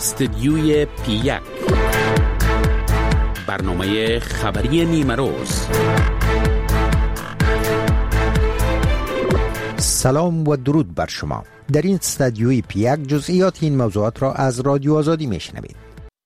استدیوی پی1 برنامه خبری نیمه روز. سلام و درود بر شما. در این استدیوی پی1 جزئیات این موضوعات را از رادیو آزادی میشنوید.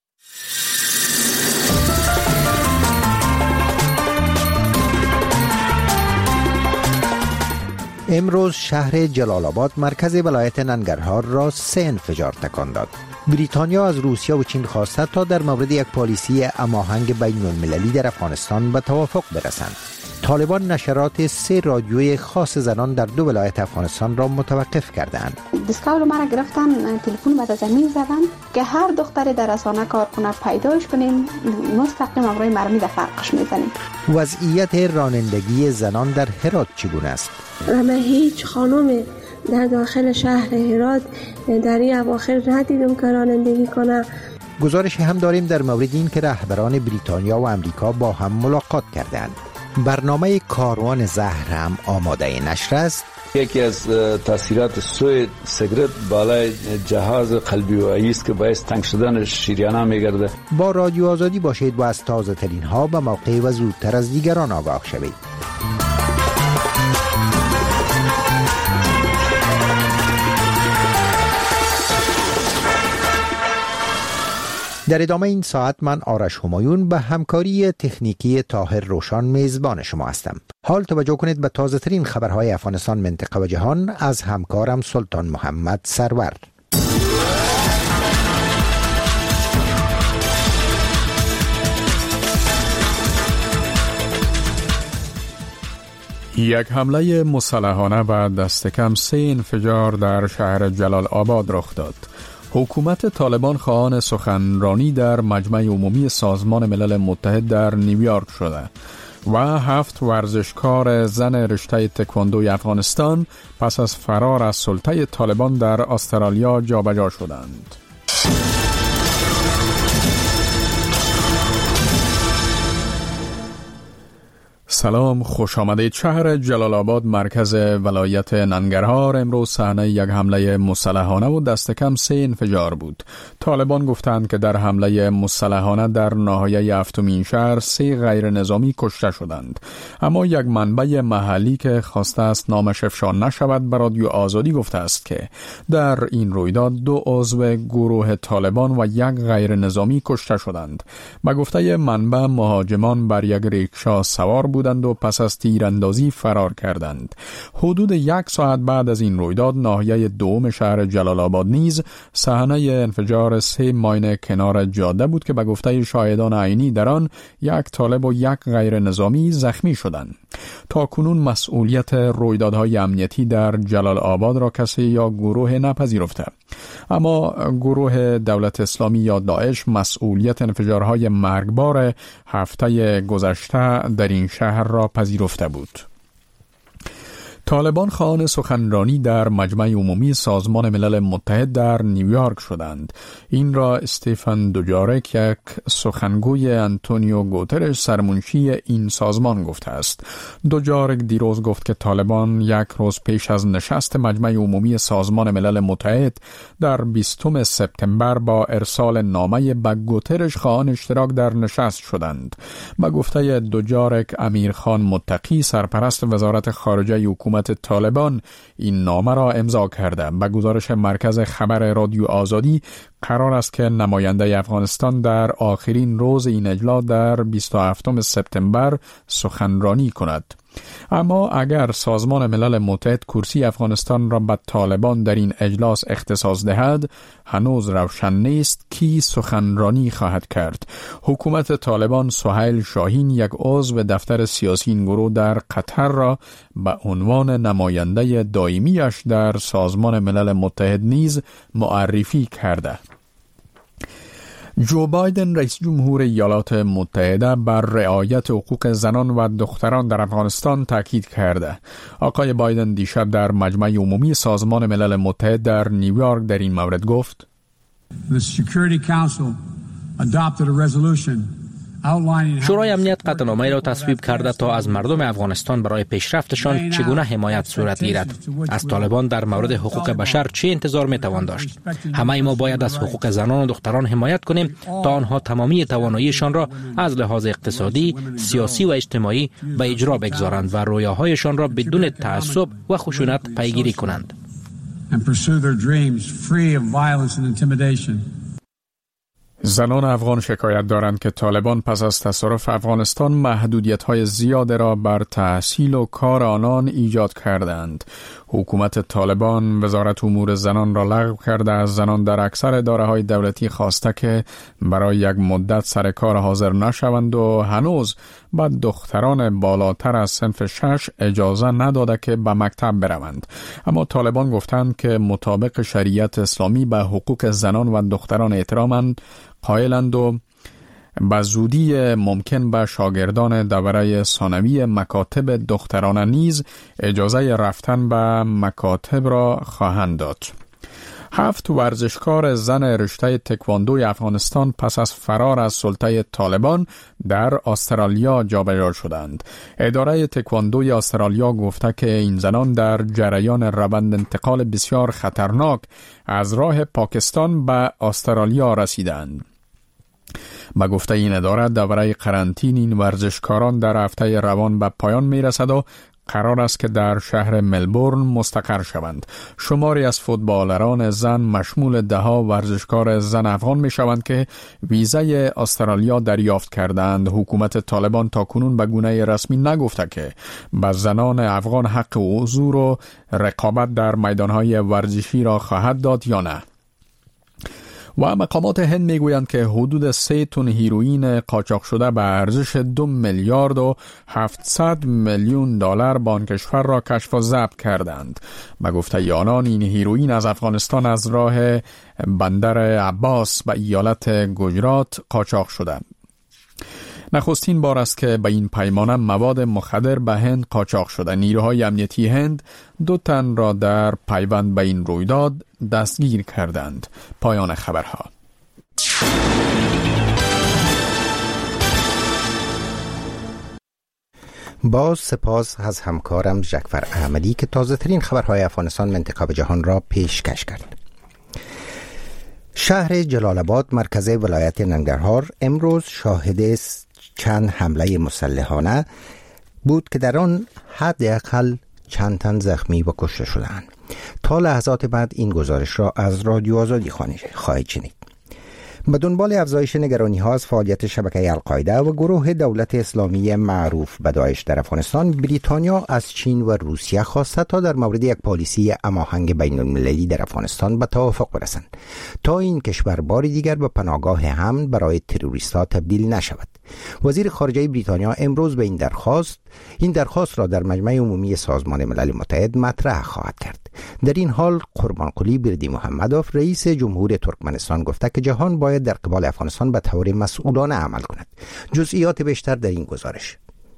امروز شهر جلال آباد مرکز ولایت ننگرهار را 3 انفجار تکان داد. بریتانیا از روسیه و چین خواسته تا در مورد یک پالیسی هماهنگ بین المللی در افغانستان به توافق برسند. طالبان نشرات 3 رادیوی خاص زنان در 2 ولایت افغانستان را متوقف کردند. دستگاه مرا گرفتن، تلفن به زمین زدن که هر دختری در رسانه کار کنه پیدایش کنیم، مستقیم امروی مرمی در فرقش میزنیم. وضعیت رانندگی زنان در هرات چگونه است؟ من هیچ خانم در داخل شهر هرات در این اواخر ندیدم که رانندگی کنه. گزارشی هم داریم در مورد این که رهبران بریتانیا و امریکا با هم ملاقات کردند. برنامه کاروان زهر هم آماده نشر است. یکی از تاثیرات سوی سیگرت بالای جهاز قلبی وعی است که باعث تنگ شدن شریان‌ها می‌گرده. با رادیو آزادی باشید و از تازه ترین ها به موقع و زودتر از دیگران آگاه شوید. در ادامه این ساعت من آرش همایون به همکاری تکنیکی طاهر روشان میزبان شما هستم. حال توجه کنید به تازه ترین خبرهای افغانستان، منطقه و جهان از همکارم سلطان محمد سرور. یک حمله مسلحانه و دست کم 3 انفجار در شهر جلال آباد رخ داد. حکومت طالبان خواهان سخنرانی در مجمع عمومی سازمان ملل متحد در نیویورک شده و 7 ورزشکار زن رشته تکواندوی افغانستان پس از فرار از سلطه طالبان در استرالیا جابجا شدند. سلام، خوش آمدید. شهر جلال آباد مرکز ولایت ننگرهار امروز صحنه یک حمله مسلحانه و دست کم 3 انفجار بود. طالبان گفتند که در حمله مسلحانه در ناحیه هفتمین شهر 3 غیر نظامی کشته شدند، اما یک منبع محلی که خواسته است نامش افشا نشود به رادیو آزادی گفته است که در این رویداد 2 عضو گروه طالبان و 1 غیر نظامی کشته شدند. به گفته منبع مهاجمان بر یک ریکشا سوار بودند و پس از تیراندازی فرار کردند. حدود 1 ساعت بعد از این رویداد ناحیه دوم شهر جلال آباد نیز صحنه انفجار 3 ماین کنار جاده بود که به گفته شاهدان عینی در آن 1 طالب و 1 غیر نظامی زخمی شدند. تا کنون مسئولیت رویدادهای امنیتی در جلال آباد را کسی یا گروه نپذیرفته، اما گروه دولت اسلامی یا داعش مسئولیت انفجارهای مرگبار هفته گذشته در این شهر را پذیرفته بود. طالبان خواهان سخنرانی در مجمع عمومی سازمان ملل متحد در نیویورک شدند. این را استیفن دوجارک، یک سخنگوی آنتونیو گوترش سرمنشی این سازمان گفته است. دوجارک دیروز گفت که طالبان 1 روز پیش از نشست مجمع عمومی سازمان ملل متحد در 20 سپتامبر با ارسال نامه به گوترش خواهان اشتراک در نشست شدند. به گفته دوجارک، امیرخان متقی سرپرست وزارت خارجه حکومت طالبان این نامه را امضا کرده. به گزارش مرکز خبر رادیو آزادی قرار است که نماینده افغانستان در آخرین روز این اجلاس در 27 سپتامبر سخنرانی کند. اما اگر سازمان ملل متحد کرسی افغانستان را به طالبان در این اجلاس اختصاص دهد، هنوز روشن نیست کی سخنرانی خواهد کرد. حکومت طالبان سهیل شاهین، یک عضو دفتر سیاسی این گروه در قطر، را به عنوان نماینده دائمیش در سازمان ملل متحد نیز معرفی کرده. جو بایدن رئیس جمهور ایالات متحده بر رعایت حقوق زنان و دختران در افغانستان تاکید کرده. آقای بایدن دیشب در مجمع عمومی سازمان ملل متحد در نیویورک در این مورد گفت: The Security Council adopted a resolution شورای امنیت قطعنامه‌ای را تصویب کرده تا از مردم افغانستان برای پیشرفتشان چگونه حمایت صورت گیرد. از طالبان در مورد حقوق بشر چه انتظار میتوان داشت؟ همه ما باید از حقوق زنان و دختران حمایت کنیم تا آنها تمامی تواناییشان را از لحاظ اقتصادی، سیاسی و اجتماعی به اجرا بگذارند و رویاهایشان را بدون تعصب و خشونت پیگیری کنند. زنان افغان شکایت دارند که طالبان پس از تصرف افغانستان محدودیت‌های زیاده را بر تحصیل و کار آنان ایجاد کردند. حکومت طالبان وزارت امور زنان را لغو کرده از زنان در اکثر اداره‌های دولتی خواسته که برای یک مدت سر کار حاضر نشوند و هنوز به دختران بالاتر از صنف 6 اجازه نداده که به مکتب بروند. اما طالبان گفتند که مطابق شریعت اسلامی به حقوق زنان و دختران احترامند قائلند و به زودی ممکن به شاگردان دوره ثانوی مکاتب دخترانه نیز اجازه رفتن به مکاتب را خواهند داد. 7 ورزشکار زن رشته تکواندوی افغانستان پس از فرار از سلطه طالبان در استرالیا جابجا شدند. اداره تکواندوی استرالیا گفته که این زنان در جریان روند انتقال بسیار خطرناک از راه پاکستان به استرالیا رسیدند. با گفته این اداره دوره قرنطین این ورزشکاران در هفته روان به پایان می رسد و قرار است که در شهر ملبورن مستقر شوند. شماری از فوتبالران زن مشمول 10 ورزشکار زن افغان می شوند که ویزای استرالیا دریافت کردند. حکومت طالبان تاکنون به گونه رسمی نگفته که به زنان افغان حق حضور و رقابت در میدانهای ورزشی را خواهد داد یا نه. و مقامات هند میگویند که حدود 3 تن هیروئین قاچاق شده به ارزش 2 میلیارد و 700 میلیون دلار با آن کشور را کشف و ضبط کردند. به گفته آنان این هیروئین از افغانستان از راه بندر عباس به ایالت گجرات قاچاق شده. نخستین بار است که به این پیمانه مواد مخدر به هند قاچاق شده. نیروهای امنیتی هند 2 تن را در پیوند به این رویداد دستگیر کردند. پایان خبرها. باز سپاس از همکارم جعفر احمدی که تازه ترین خبرهای افغانستان منطقه و جهان را پیشکش کرد. شهر جلال آباد مرکز ولایت ننگرهار امروز شاهد چند حمله مسلحانه بود که در آن حداقل چند تن زخمی و کشته شدند. تا لحظات بعد این گزارش را از رادیو آزادی خواهید شنید. به دنبال افزایش نگرانی‌ها از فعالیت شبکه القاعده و گروه دولت اسلامی معروف به داعش در افغانستان، بریتانیا از چین و روسیه خواسته تا در مورد یک پالیسی هماهنگ بین‌المللی در افغانستان به توافق برسند تا این کشور بار دیگر به پناهگاه امن برای تروریست‌ها تبدیل نشود. وزیر خارجه بریتانیا امروز به این درخواست را در مجمع عمومی سازمان ملل متحد مطرح خواهد کرد. در این حال قربانقلی بردیمحمدوف رئیس جمهور ترکمنستان گفته که جهان باید در قبال افغانستان به طور مسئولانه عمل کند. جزئیات بیشتر در این گزارش.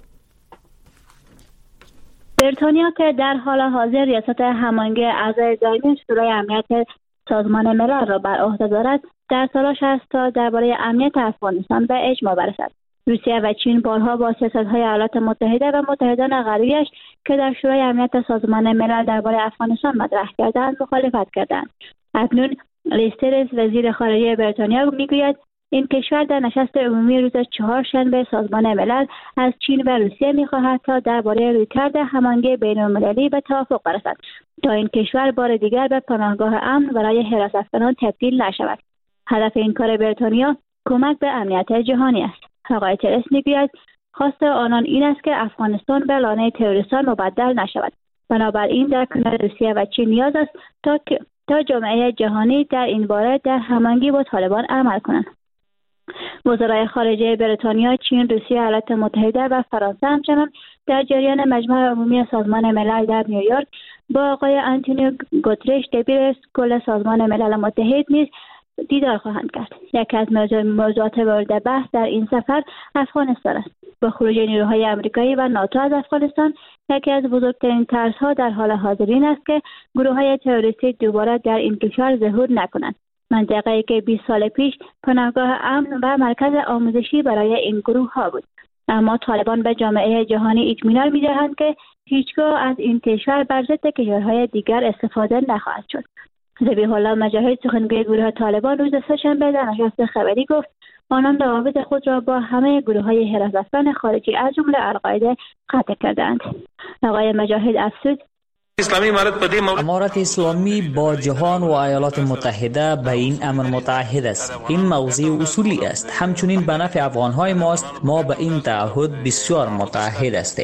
بریتانیا که در حال حاضر ریاست هماهنگی اعضای دائمی شورای امنیت سازمان ملل را بر عهده دارد، در تلاش است تا درباره امنیت افغانستان به اجماع برسد. روسیه و چین بارها با سیاست‌های ایالات متحده و متحدان غربیش که در شورای امنیت سازمان ملل درباره افغانستان مطرح کردند مخالفت کردند. اکنون لیز ترس وزیر خارجه بریتانیا میگوید این کشور در نشست عمومی روز 4 شنبه سازمان ملل از چین و روسیه می‌خواهد تا درباره رویکرد هماهنگی بین‌المللی به توافق برسد تا این کشور بار دیگر به پناهگاه امن برای حراستگران تبدیل نشود. هدف این کار بریتانیا کمک به امنیت جهانی است. آقای ترس میگوید خواست آنان این است که افغانستان به لانه تروریستان مبدل نشود. بنابراین در کنار روسیه و چین نیاز است تا جامعه جهانی در این باره در هماهنگی با طالبان عمل کنند. وزرای خارجه بریتانیا، چین، روسیه، ایالات متحده و فرانسه همچنان در جریان مجمع عمومی سازمان ملل در نیویورک با آقای آنتونیو گوترش دبیر کل سازمان ملل متحد نیز دیدار خواهند کرد. یکی از موضوعات مورد بحث در این سفر افغانستان است. با خروج نیروهای آمریکایی و ناتو از افغانستان، یکی از بزرگترین ترس‌ها در حال حاضر این است که گروه‌های تروریستی دوباره در این کشور ظهور نکنند. منطقه‌ای که 20 سال پیش پناهگاه امن و مرکز آموزشی برای این گروه ها بود. اما طالبان به جامعه جهانی اطمینان می‌دهند که هیچگاه از این کشور بر ضد کشورهای دیگر استفاده نخواهد شد. ذبیح الله مجاهد سخنگوی گروه طالبان روز سه‌شنبه در نشست خبری گفت آنان روابط خود را با همه گروه‌های حراستان خارجی از جمله القاعده قطع کردند. آقای مجاهد افزود امارت اسلامی با جهان و ایالات متحده به این امر متعهد است. این موضوع اصولی است. همچنین به نفع افغان‌های ماست. ما به این تعهد بسیار متعهد هستیم.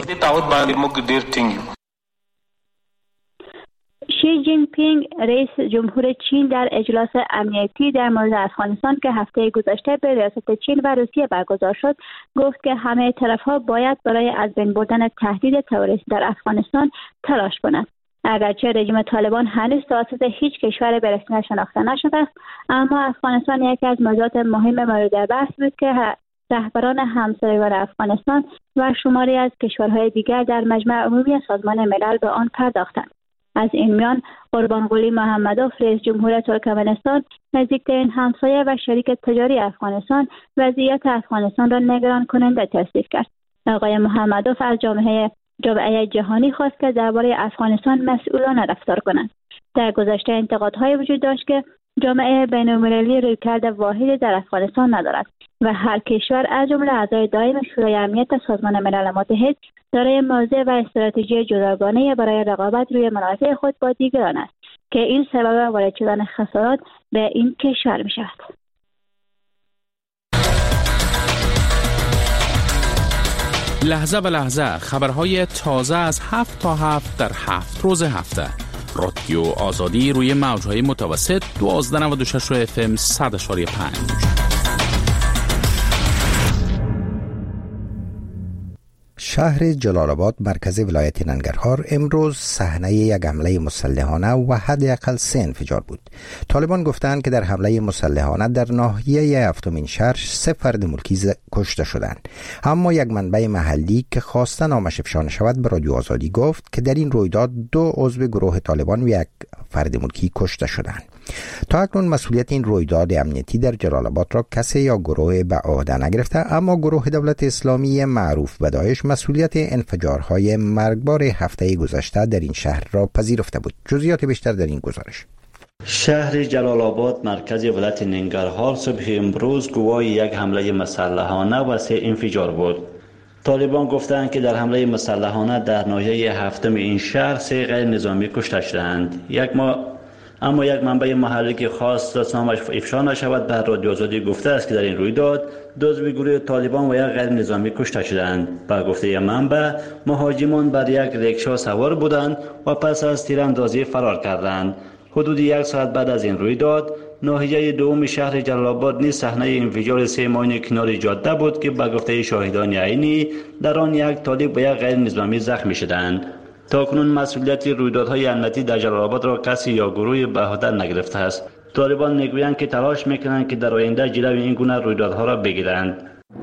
شی جین پینگ رئیس جمهور چین در اجلاس امنیتی در مورد افغانستان که هفته گذشته به ریاست چین و روسیه برگزار شد گفت که همه طرف‌ها باید برای از بین بردن تهدید تروریسم در افغانستان تلاش کنند. اگرچه رژیم طالبان هنوز توسط هیچ کشور به رسمیت شناخته نشده است، اما افغانستان یکی از موضوعات مهم مورد بحث بود که رهبران همسایگان افغانستان و شماری از کشورهای دیگر در مجمع عمومی سازمان ملل به آن پرداختند. از این میان قربانقلی محمدوف رئیس جمهور ترکمنستان نزدیکترین همسایه و شریک تجاری افغانستان وضعیت افغانستان را نگران کننده توصیف کرد. آقای محمدوف از جامعه جهانی خواست که درباره افغانستان مسئولانه رفتار کنند. در گذشته انتقادهای وجود داشت که جامعه بین‌المللی رویکرد واحدی در افغانستان ندارد و هر کشور از جمله اعضای دایم شورای امنیت سازمان ملل متحد دارای موضع و استراتژی جداگانه برای رقابت روی منافع خود با دیگران است که این سبب وارد شدن خسارات به این کشور می شود. لحظه به لحظه خبرهای تازه از 7 تا 7 در 7 روز هفته. رادیو آزادی روی موجهای متوسط 1296 FM 100.5. شهر جلال آباد مرکز ولایت ننگرهار امروز صحنه یک حمله مسلحانه و حداقل 3 انفجار بود. طالبان گفتند که در حمله مسلحانه در ناحیه هفتمین شهر 3 فرد ملکی کشته شدند. اما یک منبع محلی که خواسته نامش افشا نشود به رادیو آزادی گفت که در این رویداد 2 عضو گروه طالبان و 1 فرد ملکی کشته شدند. تا اکنون مسئولیت این رویداد امنیتی در جلال آباد را کسی یا گروه به عهده نگرفته، اما گروه دولت اسلامی معروف به داعش مسئولیت انفجارهای مرگبار هفته گذشته در این شهر را پذیرفته بود. جزئیات بیشتر در این گزارش. شهر جلال آباد مرکز ولایت ننگرهار صبح امروز گواه یک حمله مسلحانه و 3 انفجار بود. طالبان گفتند که در حمله مسلحانه در ناحیه هفتم این شهر 3 غیر نظامی کشته شدند. اما یک منبع محلی که خواست نامش افشا نشود به رادیو آزادی گفته است که در این رویداد 2 عضو گروه طالبان و 1 غیر نظامی کشته شدند. به گفته منبع مهاجمان بر یک ریکشا سوار بودند و پس از تیراندازی فرار کردند. حدود 1 ساعت بعد از این رویداد ناحیه دوم شهر جلال آباد نیز صحنه انفجار 3 ماین کنار جاده بود که به گفته شاهدان عینی در آن 1 طالب و 1 غیر نظامی زخمی شدند. تاکنون مسئولیت رویدادهای امنیتی در جلال آباد را کسی یا گروهی به عهده نگرفته است. طالبان میگویند که تلاش میکنند که در آینده جلوی این گونه رویدادها را بگیرند.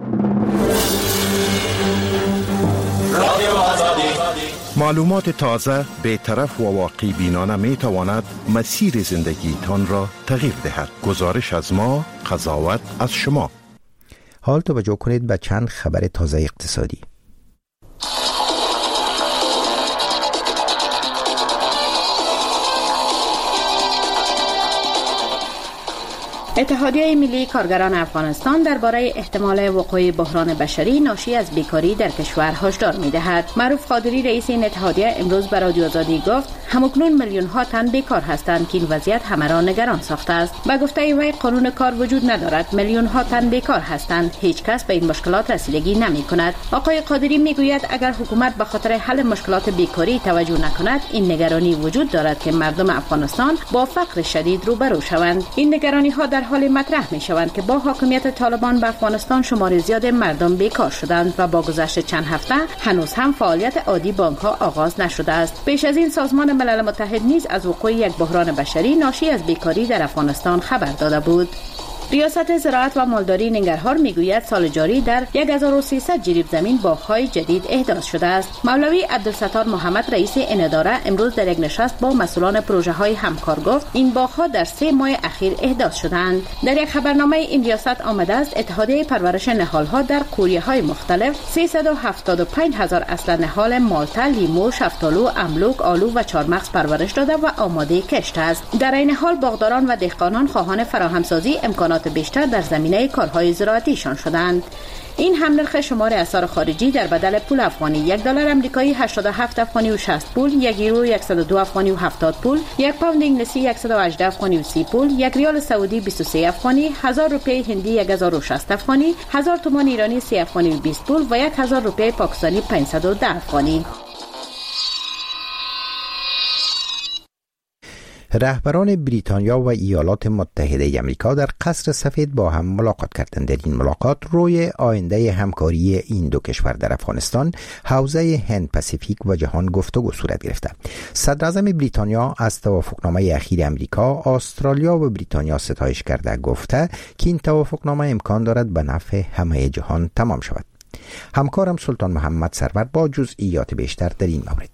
معلومات تازه، بی‌طرف و واقع بینانه می تواند مسیر زندگی تان را تغییر دهد. گزارش از ما، قضاوت از شما. حال توجه کنید به چند خبر تازه اقتصادی. اتحادیه ملی کارگران افغانستان درباره احتمال وقوع بحران بشری ناشی از بیکاری در کشور هشدار می‌دهد. معروف قادری رئیس این اتحادیه امروز به رادیو آزادی گفت همکنون میلیون ها تن بیکار هستند که این وضعیت همه را نگران ساخته است. به گفته وی قانون کار وجود ندارد، میلیون ها تن بیکار هستند، هیچ کس به این مشکلات رسیدگی نمی‌کند. آقای قادری میگوید اگر حکومت به خاطر حل مشکلات بیکاری توجه نکند، این نگرانی وجود دارد که مردم افغانستان با فقر شدید روبرو شوند. این نگرانی‌ها در حال مطرح می شوند که با حاکمیت طالبان به افغانستان شمار زیاد مردم بیکار شدند و با گذشت چند هفته هنوز هم فعالیت عادی بانک ها آغاز نشده است. پیش از این سازمان ملل متحد نیز از وقوع یک بحران بشری ناشی از بیکاری در افغانستان خبر داده بود. ریاست زراعت و مالداری ننگرهار میگوید سال جاری در 1300 جریب زمین باغ‌های جدید احداث شده است. مولوی عبدالستار محمد رئیس این اداره امروز در یک نشست با مسئولان پروژه‌های همکار گفت این باغ‌ها در 3 ماه اخیر احداث شدند. در یک خبرنامه این ریاست آمده است اتحادیه پرورش نهال‌ها در قوریه‌های مختلف 375,000 اصل نهال مالتا، لیمو، شفتالو، املوک، آلو و چارمغز پرورش داده و آماده کشت است. در این حال باغداران و دهقانان خواهان فراهمسازی امکانات بیشتر در زمینه کارهای زراعتیشان شدند. این هم نرخ شمار اسعار خارجی در بدل پول افغانی: 1 دلار آمریکایی 87 افغانی و 60 پول، 1 یورو 102 افغانی و 70 پول، 1 پوند انگلیسی 118 افغانی و 30 پول، 1 ریال سعودی 23 افغانی، 1000 روپیه هندی 1060 افغانی، 1000 تومان ایرانی 3 افغانی و 20 پول و 1000 روپیه پاکستانی 510 افغانی. رهبران بریتانیا و ایالات متحده آمریکا در قصر سفید با هم ملاقات کردند. در این ملاقات روی آینده همکاری این دو کشور در افغانستان، حوزه هند پاسیفیک و جهان گفتگو صورت گرفته. صدر اعظم بریتانیا از توافقنامه اخیر آمریکا، استرالیا و بریتانیا ستایش کرده، گفته که این توافقنامه امکان دارد به نفع همه جهان تمام شود. همکارم سلطان محمد سرور با جزئیات بیشتر در این مورد.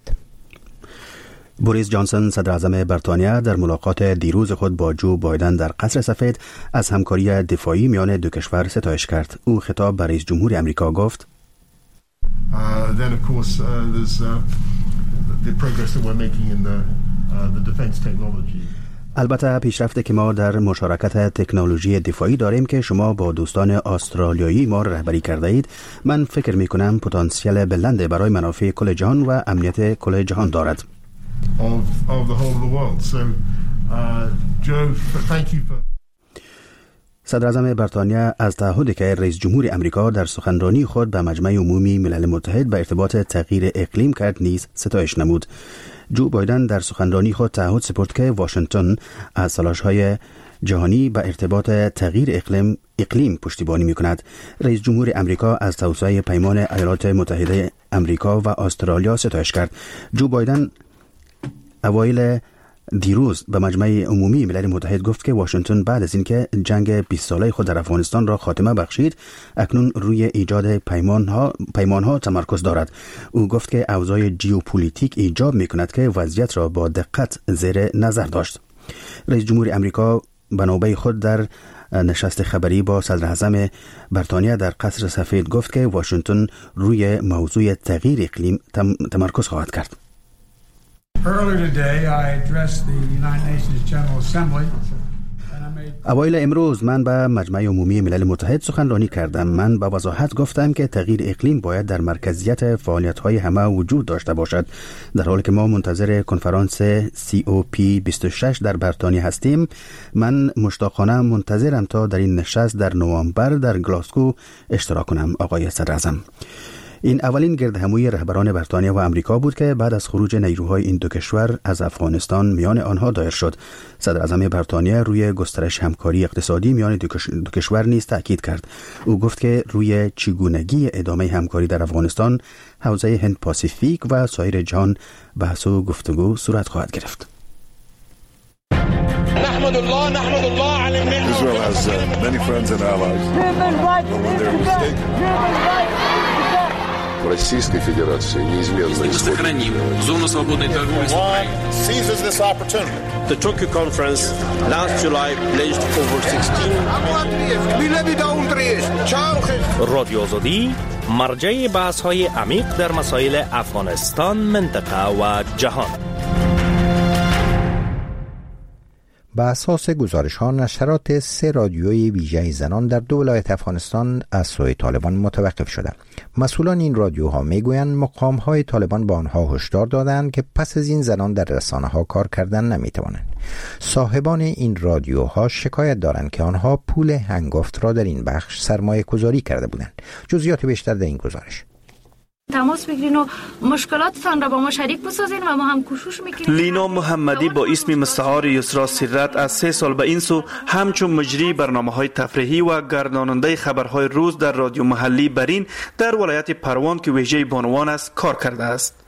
بوریس جانسون صدر اعظم بریتانیا در ملاقات دیروز خود با جو بایدن در قصر سفید از همکاری دفاعی میان دو کشور ستایش کرد. او خطاب به رئیس جمهور آمریکا گفت: Then of course there's the progress that we're making in the defense technology. البته پیشرفتی که ما در مشارکت تکنولوژی دفاعی داریم که شما با دوستان استرالیایی ما رهبری کرده اید، من فکر می کنم پتانسیل بلند برای منافع کل جهان و امنیت کل جهان دارد. Of the whole of the world. So, Joe, thank you for. صدر اعظم بریتانیا از تعهدی که رئیس جمهور آمریکا در سخنرانی خود به مجمع عمومی ملل متحد به ارتباط تغییر اقلیم کرد نیز ستایش نمود. جو بایدن در سخنرانی خود تعهد سپرد که واشنگتن از تلاش‌های جهانی به ارتباط تغییر اقلیم پشتیبانی می‌کند. رئیس جمهور آمریکا از توسعه پیمان ایالات متحده آمریکا و استرالیا ستایش کرد. جو بایدن اوایل دیروز به مجمع عمومی ملل متحد گفت که واشنگتن بعد از اینکه جنگ 20 ساله خود در افغانستان را خاتمه بخشید، اکنون روی ایجاد پیمانها تمرکز دارد. او گفت که اوضاع ژئوپلیتیک ایجاب می‌کند که وضعیت را با دقت زیر نظر داشت. رئیس جمهور آمریکا به نوبه خود در نشست خبری با صدر اعظم بریتانیا در قصر سفید گفت که واشنگتن روی موضوع تغییر اقلیم تمرکز خواهد کرد. Earlier today, I addressed the United Nations General Assembly. اوایل امروز من به مجمع عمومی ملل متحد سخنرانی کردم. من با وضاحت گفتم که تغییر اقلیم باید در مرکزیت فعالیت‌های همه وجود داشته باشد. در حالی که ما منتظر کنفرانس COP26 در بریتانیا هستیم، من مشتاقانه منتظرم تا در این نشست در نوامبر در گلاسگو اشتراک کنم. آقای صدر اعظم، این اولین گردهمایی رهبران بریتانیا و آمریکا بود که بعد از خروج نیروهای این دو کشور از افغانستان میان آنها دایر شد. صدر اعظم بریتانیا روی گسترش همکاری اقتصادی میان دو کشور نیز تاکید کرد. او گفت که روی چگونگی ادامه همکاری در افغانستان، حوزه هند پاسیفیک و سایر جهان بحث و گفتگو صورت خواهد گرفت. نحمد الله على النعمة. Israel has many friends and allies. Российской Федерации неизменно сохраним зону свободной торговли. seizes this opportunity. The Tokyo conference last July pledged over 16 رادیو آزادی مرجع بحث‌های عمیق در مسائل افغانستان، منطقه و جهان. به اساس گزارش‌ها، نشرات 3 رادیوی ویژه زنان در 2 ولایت افغانستان از سوی طالبان متوقف شده. مسئولان این رادیوها میگویند مقام‌های طالبان به آنها هشدار دادند که پس از این زنان در رسانه‌ها کار کردن نمی‌توانند. صاحبان این رادیوها شکایت دارند که آنها پول هنگفت را در این بخش سرمایه‌گذاری کرده بودند. جزئیات بیشتر در این گزارش. تماس بگیرین و مشکلاتتان را با ما شریک بسازین و ما هم کوشش میکنیم. لینا محمدی با اسم مستعار یسرا سرت از 3 سال به این سو همچون مجری برنامه‌های تفریحی و گرداننده خبرهای روز در رادیو محلی برین در ولایت پروان که ویژه بانوان است کار کرده است.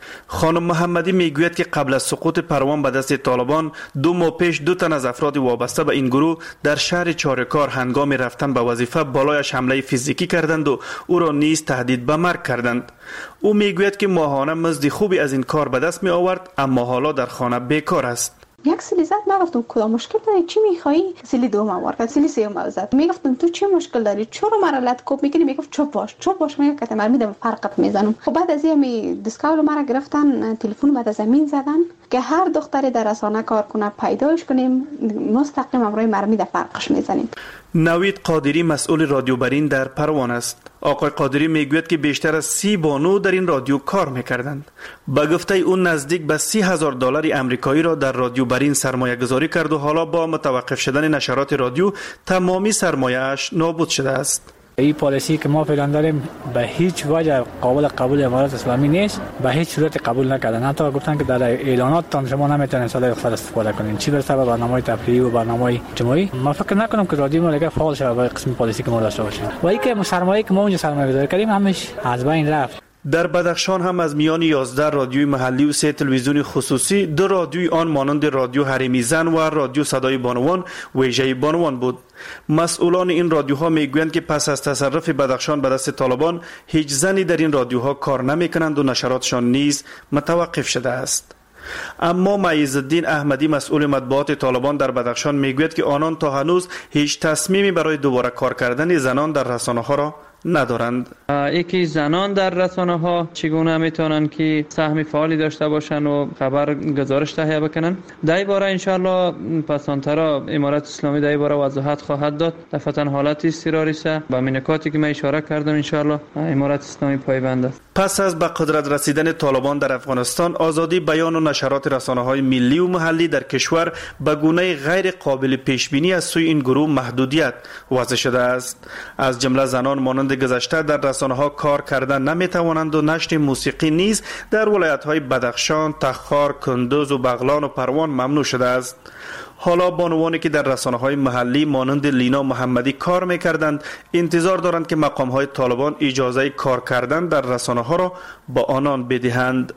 خانم محمدی میگوید که قبل از سقوط پروان به دست طالبان 2 ماه پیش 2 تن از افراد وابسته به این گروه در شهر چارکار هنگام رفتن به وظیفه بالایش حمله فیزیکی کردند و او را نیز تهدید به مرگ کردند. او میگوید که ماهانه مزد خوبی از این کار به دست می آورد، اما حالا در خانه بیکار است. یک سیلی زد، من گفتم کدام مشکل داری، چی میخوایی؟ سیلی دوم آورد، سیلی سوم زد. میگفتم تو چی مشکل داری، چرا مرا لطکوب میکنی؟ میگفت چوب باش میگه که من میدم فرقت میزنم. خب بعد از این دیسکاول مرا گرفتن، تلفن بعد از زمین زدن که هر دختری در رسانه کار کنه پیداش کنیم، مستقیم امروی مرا میده فرقش میزنیم. نوید قادری مسئول رادیو برین در پروان است. آقای قادری میگوید که بیشتر از 30 بانو در این رادیو کار میکردند. به گفته او نزدیک به $30,000 امریکایی را در رادیو برین سرمایه گذاری کرد و حالا با متوقف شدن نشرات رادیو تمامی سرمایه اش نابود شده است. این پالیسی که ما فعلا داریم به هیچ وجه قابل قبول امارات اسلامی نیست، به هیچ صورت قبول نکردن. حتی گفتن که در اعلانات شما نمیتونید صدای دختر استفاده کنین، چی برسه به برنامه‌های تفریحی و برنامه‌های اجتماعی. ما فکر نکنم که رادیو ما دیگه فعال شه با قسم پالیسی که ما داشته باشیم. و اینکه سرمایه‌ای که ما اونجا سرمایه گذاری کردیم همش از بین رفت. در بدخشان هم از میان 11 رادیوی محلی و 3 تلویزیون خصوصی، 2 رادیوی آن مانند رادیو حریمی زن و رادیو صدای بانوان ویژه بانوان بود. مسئولان این رادیوها میگویند که پس از تصرف بدخشان به دست طالبان هیچ زنی در این رادیوها کار نمیکنند و نشراتشان نیز متوقف شده است. اما معیزالدین احمدی مسئول مطبوعات طالبان در بدخشان میگوید که آنان تا هنوز هیچ تصمیمی برای دوباره کار کردن زنان در رسانه‌ها را ندارند. یکی زنان در رسانه ها چگونه میتونن که سهم فعالی داشته باشن و خبر گزارش تهیه بکنن. در این باره انشالله پسانترا امارت اسلامی در این باره وضاحت خواهد داد. دفعتا حالت اضطراری است با نکاتی که من اشاره کردم انشالله امارت اسلامی پایبند است. پس از به قدرت رسیدن طالبان در افغانستان، آزادی بیان و نشرات رسانه‌های ملی و محلی در کشور به گونه غیر قابل پیش بینی از سوی این گروه محدودیت وضع شده است. از جمله زنان مانند گذشته در رسانه‌ها کار کردن نمی‌توانند و نشر موسیقی نیز در ولایت‌های بدخشان، تخار، کندوز و بغلان و پروان ممنوع شده است. حالا بانوانی که در رسانه‌های محلی مانند لینا محمدی کار می‌کردند انتظار دارند که مقام‌های طالبان اجازه کار کردن در رسانه‌ها را با آنان بدهند.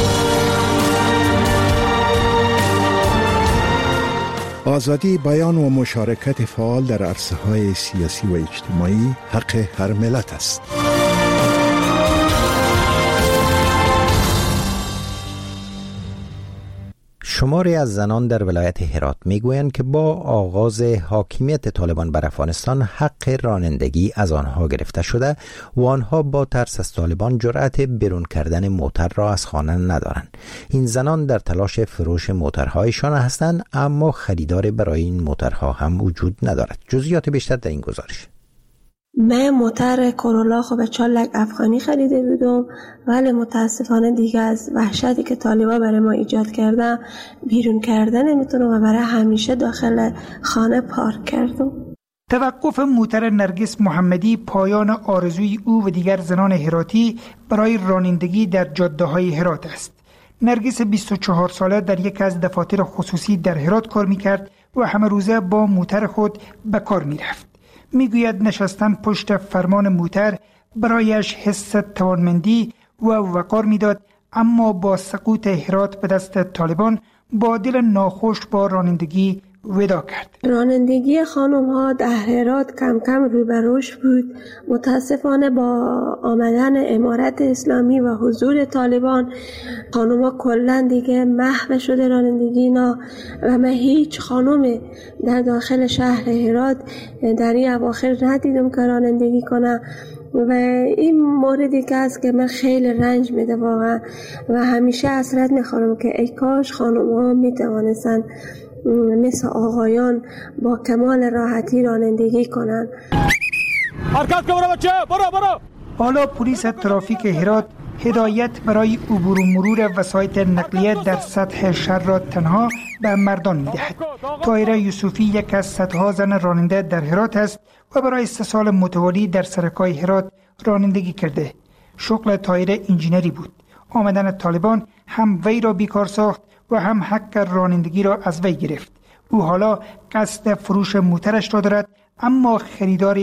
آزادی بیان و مشارکت فعال در عرصه‌های سیاسی و اجتماعی حق هر ملت است. شماری از زنان در ولایت هرات میگویند که با آغاز حاکمیت طالبان بر افغانستان حق رانندگی از آنها گرفته شده و آنها با ترس از طالبان جرأت بیرون کردن موتر را از خانه ندارند. این زنان در تلاش فروش موترهایشان هستند، اما خریدار برای این موترها هم وجود ندارد. جزئیات بیشتر در این گزارش. من موتر کرولا خب 4 لک افغانی خریده بودم، ولی متاسفانه دیگه از وحشتی که طالبا برای ما ایجاد کردن بیرون کردن نمیتونم و برای همیشه داخل خانه پارک کردم. توقف موتر نرگس محمدی پایان آرزوی او و دیگر زنان هراتی برای رانندگی در جاده‌های هرات است. نرگس 24 ساله در یک از دفاتر خصوصی در هرات کار میکرد و همه روزه با موتر خود به کار میرفت. میگوید نشستن پشت فرمان موتر برایش حس توانمندی و وقار میداد، اما با سقوط هرات به دست طالبان با دل ناخوش با رانندگی ودا کرد. رانندگی خانم ها در هرات کم کم رو به رشد بود. متاسفانه با آمدن امارت اسلامی و حضور طالبان خانم ها کلن دیگه محو شده رانندگی اینا و من هیچ خانم در داخل شهر هرات در این اواخر ندیدم که رانندگی کنه و این موردی که است که من خیلی رنج میده واقعا و همیشه حسرت میخورم که ای کاش خانم ها میتوانستن مثل آقایان با کمال راحتی رانندگی کنن. حرکت کن بچه، برو. حالا پلیس ترافیک هرات هدایت برای عبور و مرور وسایط نقلیه در سطح شهر را تنها به مردان میدهد. طاهره یوسفی یک از صدها زن راننده در هرات است و برای 3 سال متوالی در سرکای هرات رانندگی کرده. شغل طاهره انجینری بود. آمدن طالبان هم وی را بیکار ساخت و هم حق رانندگی را از وی گرفت. او حالا قصد فروش موترش را دارد، اما خریداری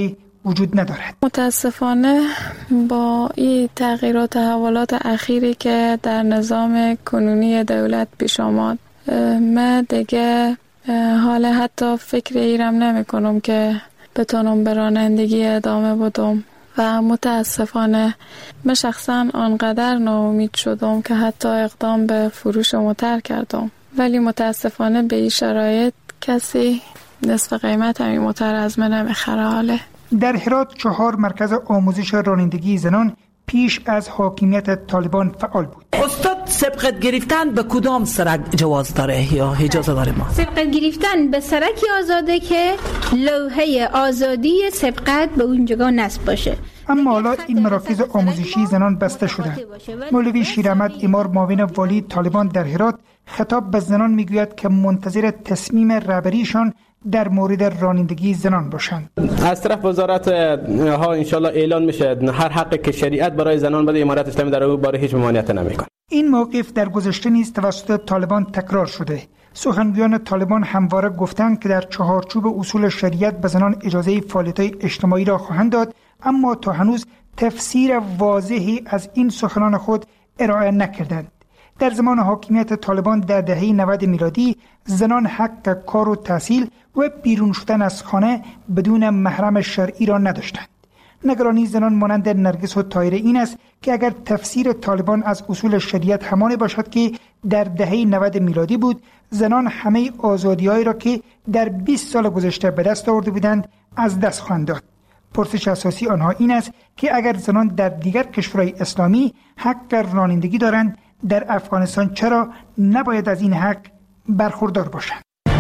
وجود ندارد. متاسفانه با این تغییرات و تحولات اخیری که در نظام کنونی دولت پیش آمد، من دیگه حالا حتی فکر ایرم نمی کنم که بتونم به رانندگی ادامه بدم و متاسفانه من شخصا آنقدر ناامید شدم که حتی اقدام به فروش موتر کردم، ولی متاسفانه به این شرایط کسی نصف قیمت همین موتر از من نمیخره. حاله در هرات 4 مرکز آموزش رانندگی زنان پیش از حاکمیت طالبان فعال بود. استاد سبقت گرفتن به کدام سرک جواز داره یا اجازه داره؟ ما سبقت گرفتن به سرکی آزاده که لوحه آزادی سبقت به اونجا نصب باشه. اما حالا این مراکز آموزشی زنان بسته شدند. مولوی شیراحمد امار معاون والی طالبان در هرات خطاب به زنان میگوید که منتظر تصمیم رهبریشان در مورد رانندگی زنان باشند. از طرف وزارت ها انشالله اعلان میشه هر حقی که شریعت برای زنان بده، امارت اسلامی در اون باره هیچ ممانعت نمیکنه. این موقف در گذشته نیز توسط طالبان تکرار شده. سخنگویان طالبان همواره گفتند که در چهارچوب اصول شریعت به زنان اجازه فعالیت‌های اجتماعی را خواهند داد، اما تا هنوز تفسیر واضحی از این سخنان خود ارائه نکردند. در زمان حاکمیت طالبان در دهه 90 میلادی زنان حق کار و تحصیل و بیرون شدن از خانه بدون محرم شرعی را نداشتند. نگرانی زنان مانند نرگس و طاهره این است که اگر تفسیر طالبان از اصول شریعت همان باشد که در دهه 90 میلادی بود، زنان همه آزادی‌هایی را که در 20 سال گذشته به دست آورده بودند از دست خواهند داد. پرسش اساسی آنها این است که اگر زنان در دیگر کشورهای اسلامی حق رانندگی دارند، در افغانستان چرا نباید از این حق برخوردار باشند؟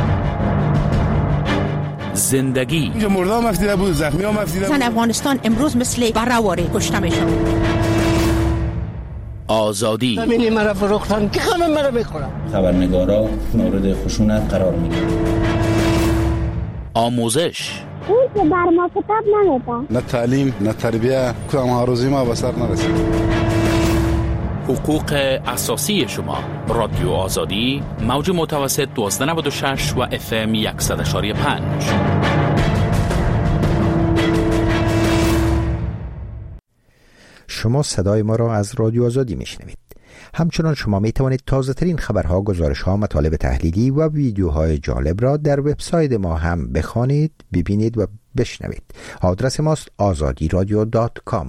زندگی اینجا مردا مفتیده بود، زخمی ها مفتیده بود. زن افغانستان امروز مثل براواره کشته میشن. آزادی همینی مرا فروختن که همه مرا میخورن. خبرنگارا مورد خشونت قرار میگیرن. آموزش اون که بر ما کتاب نمیده. نه تعلیم نه تربیه، کدام آرزوی ما به سر نرسید. حقوق اساسی شما. رادیو آزادی، موج متوسط 1296 و FM 100.5. شما صدای ما را از رادیو آزادی میشنوید. همچنان شما می توانید تازه ترین خبرها، گزارش‌ها، مطالب تحلیلی و ویدیوهای جالب را در وبسایت ما هم بخوانید، ببینید و بشنوید. آدرس ماست azadiradio.com.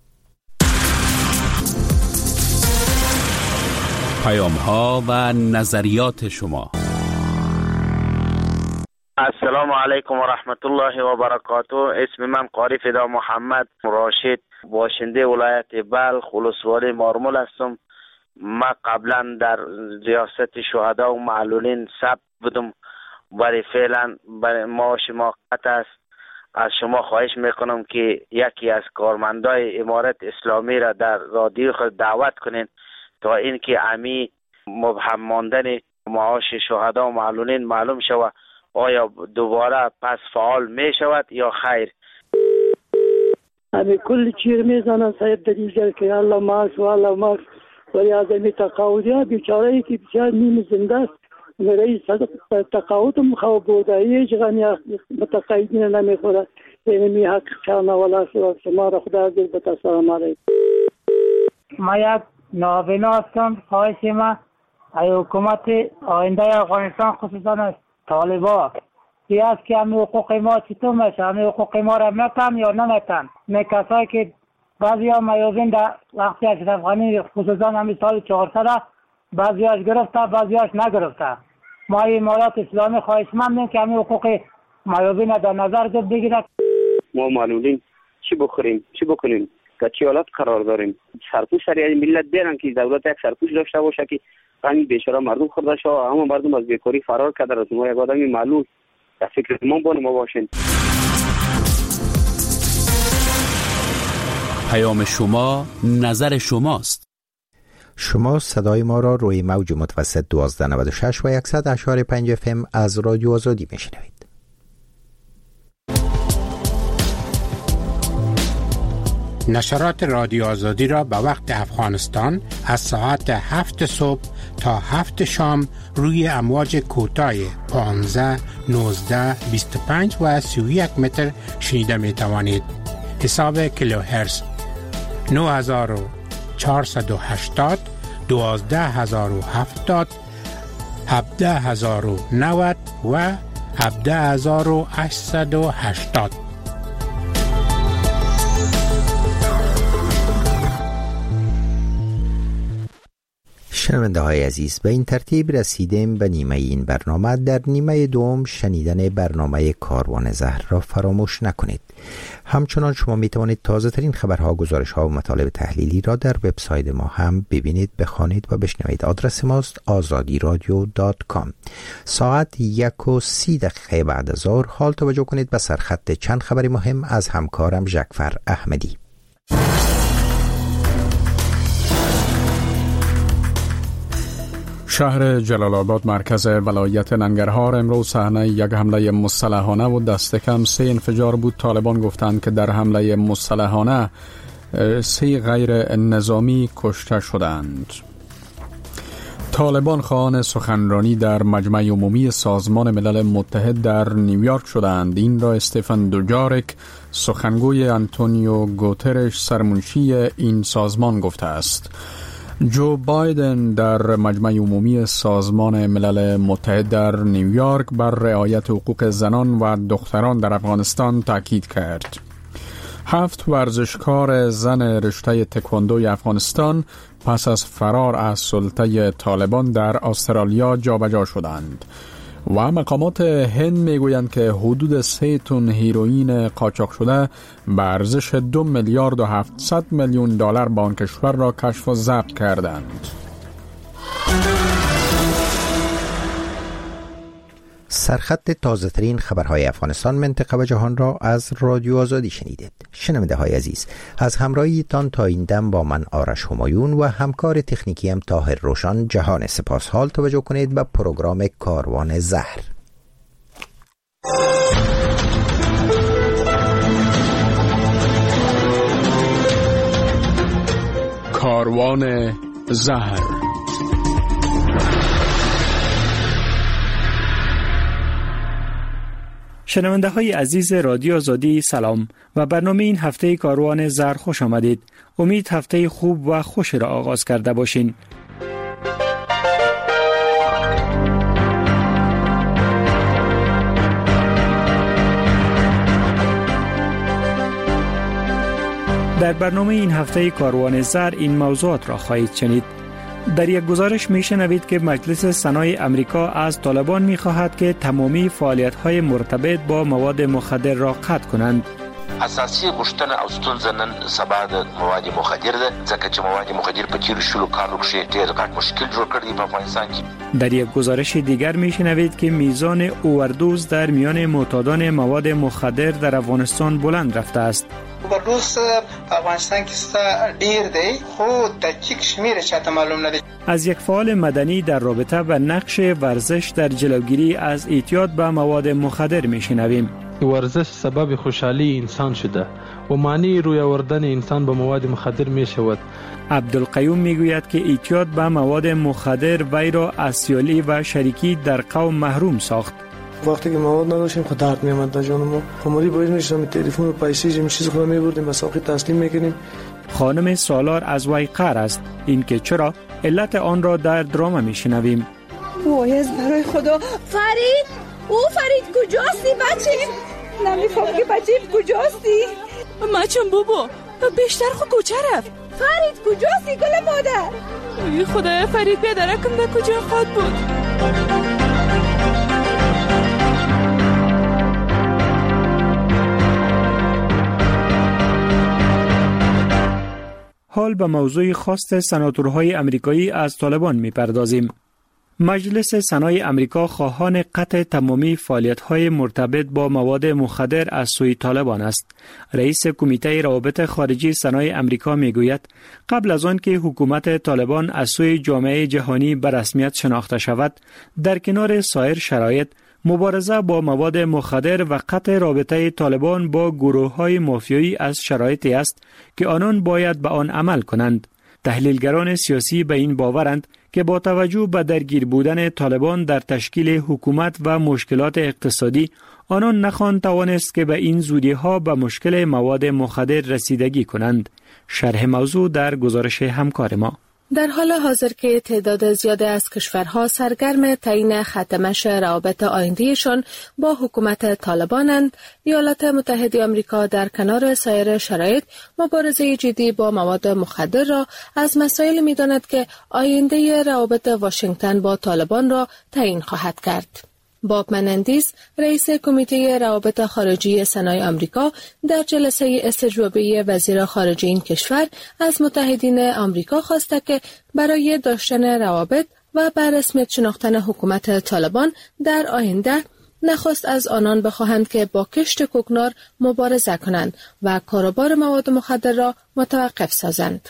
پیام‌ها و نظریات شما. السلام علیکم و رحمت الله و برکاته. اسم من قاری فدا محمد راشد، باشنده ولایت بلخ ولسوالی مارمول هستم. من قبلا در ریاست شهدا و معلولین ثبت بودم، برای فعلا برای معاش موقت است. از شما خواهش میکنم که یکی از کارمندای امارت اسلامی را در رادیو خود دعوت کنین تا اینکه امی مبهم ماندن معاش شهدا و معلولین معلوم شود آیا دوباره پس فعال می شود یا خیر. همه کل چیر میزنن صاحب در اینجا که الله ماکس و الله ماکس، ولی از امی تقاودی ها بیچاره ای که بسیار نیم زنده است، رئیس تقاود مخواه بوده هیچ غنی متقاعدین نمیخوره. اینمی حق چانه ولا شما را خدا دیر بتا. سلام علیکم. ما یک نابینا هستم. خواهش ما ای حکومت آینده افغانستان خصوصا طالبان بیاد که همه حقوق ما چطور میشه، همه حقوق ما را میتن یا نمیتن. کسایی که بعضی ها میابین در وقتی اشرف غنی خصوصا همین سال 400 بعضی هاش گرفته بعضی هاش نگرفته. ما امارات اسلامی خواهشمندیم که همه حقوق میابین در نظر بگیرد. ما معلولین چی بخوریم چی بکنیم که چی حالت قرار داریم. سرپوش سریع ملت بیارن که دولت یک سرپوش داشته باشه که همین بیچاره مردم خورده شو، اما مردم از بیکاری فرار کرده. از ما یک آدمی معلول در فکر ما باشین. پیام شما نظر شماست. شما صدای ما را روی موج متوسط 1296 و 100.5 FM از رادیو آزادی میشنوید. نشرات رادیو آزادی را به وقت افغانستان از ساعت 7 صبح تا 7 شام روی امواج کوتاه 15، 19، 25 و 31 متر شنیده می توانید. اعتصاب کیلوهرتز 9480 12070 17090 و 17880. شنونده های عزیز، به این ترتیب رسیدیم به نیمه این برنامه. در نیمه دوم شنیدن برنامه کاروان زهر را فراموش نکنید. همچنان شما می توانید تازه ترین خبرها، گزارش ها و مطالب تحلیلی را در وبسایت ما هم ببینید، بخوانید و بشنوید. آدرس ماست azadiradio.com. ساعت 1:30 بعد از ظهر حال توجه کنید به سرخط چند خبر مهم از همکارم ژکفر احمدی. شهر جلال آباد مرکز ولایت ننگرهار امروز صحنه یک حمله مسلحانه و دست کم 3 انفجار بود. طالبان گفتند که در حمله مسلحانه 3 غیر نظامی کشته شدند. طالبان خواهان سخنرانی در مجمع عمومی سازمان ملل متحد در نیویورک شدند. این را استفان دوجارک، سخنگوی آنتونیو گوترش سرمنشی این سازمان گفته است. جو بایدن در مجمع عمومی سازمان ملل متحد در نیویورک بر رعایت حقوق زنان و دختران در افغانستان تاکید کرد. 7 ورزشکار زن رشته تکواندوی افغانستان پس از فرار از سلطه طالبان در استرالیا جابجا شدند و مقامات هند میگویند که حدود 3 تن هیروئین قاچاق شده به ارزش 2 میلیارد و 700 میلیون دلار با آن کشور را کشف و ضبط کردند. سرخط تازه ترین خبرهای افغانستان، منطقه و جهان را از رادیو آزادی شنیدید. شنونده های عزیز، از همراهیتان تا این دم با من آرش همایون و همکار تکنیکی هم طاهر روشان جهان سپاس. حال توجه کنید به پروگرام کاروان زهر. کاروان زهر. شنونده های عزیز رادیو آزادی سلام و برنامه این هفته کاروان زهر خوش آمدید. امید هفته خوب و خوش را آغاز کرده باشین. در برنامه این هفته کاروان زهر این موضوعات را خواهید شنید. در یک گزارش میشنوید که مجلس سنای امریکا از طالبان میخواهد که تمامی فعالیت‌های مرتبط با مواد مخدر را قطع کنند. اساسي غوښتنه او ستونزه نن سبا د مواد مخدر ده، ځکه چې مواد مخدر په تیرو شلو کالو کې ډېر غټ مشکل جوړ کړی په افغانستان کې. در یک گزارش دیگر میشنوید که میزان اووردوز در میان معتادان مواد مخدر در افغانستان بلند رفته است. اووردوز په افغانستان کې ډېر دی، خو دقیق شمیر چاته معلوم نه دی. از یک فعال مدنی در رابطه با نقش ورزش در جلوگیری از اعتیاد به مواد مخدر میشنویم. ورزش سبب خوشحالی انسان شده و معنی روی آوردن انسان به مواد مخدر می شود. عبدالقیوم میگوید که اعتیاد به مواد مخدر وی را از سیالی و شریکی در قوم محروم ساخت. وقتی که مواد نداشتیم خود درد میامد در جان ما. خماری باید میشدم تلفن و پیسه جمع چیز خود میبردیم و ساقی تسلیم میکنیم. خانم سالار از وی قهر است. این که چرا علت آن را در درام میشنویم. وایز برای خدا فرید، او فرید کجاستی بچه؟ نمیفهم که بچه کجاستی؟ مچم بابا بیشتر خود کجا رفت؟ فرید کجاستی گل مادر؟ ای خدای فرید بیادرکم در کجا خود بود؟ حال به موضوع خواست سناتورهای امریکایی از طالبان میپردازیم. مجلس سنای امریکا خواهان قطع تمامی فعالیت‌های مرتبط با مواد مخدر از سوی طالبان است. رئیس کمیته روابط خارجی سنای امریکا میگوید قبل از آن که حکومت طالبان از سوی جامعه جهانی به رسمیت شناخته شود، در کنار سایر شرایط مبارزه با مواد مخدر و قطع رابطه طالبان با گروه‌های مافیایی از شرایطی است که آنان باید به آن عمل کنند. تحلیلگران سیاسی به این باورند که با توجه به درگیر بودن طالبان در تشکیل حکومت و مشکلات اقتصادی آنان نخواهند توانست که به این زودی‌ها به مشکل مواد مخدر رسیدگی کنند. شرح موضوع در گزارش همکار ما. در حال حاضر که تعداد زیادی از کشورها سرگرم تعیین ختمش روابط آیندهشان با حکومت طالبانند، ایالات متحده آمریکا در کنار سایر شرایط مبارزه جدی با مواد مخدر را از مسائل می‌داند که آینده روابط واشنگتن با طالبان را تعیین خواهد کرد. باب منندیز، رئیس کمیته روابط خارجی سنای آمریکا، در جلسه استجوابی وزیر خارجه این کشور از متحدین آمریکا خواسته که برای داشتن روابط و بر رسمیت شناختن حکومت طالبان در آینده نخست از آنان بخواهند که با کشت کوکنار مبارزه کنند و کاروبار مواد مخدر را متوقف سازند.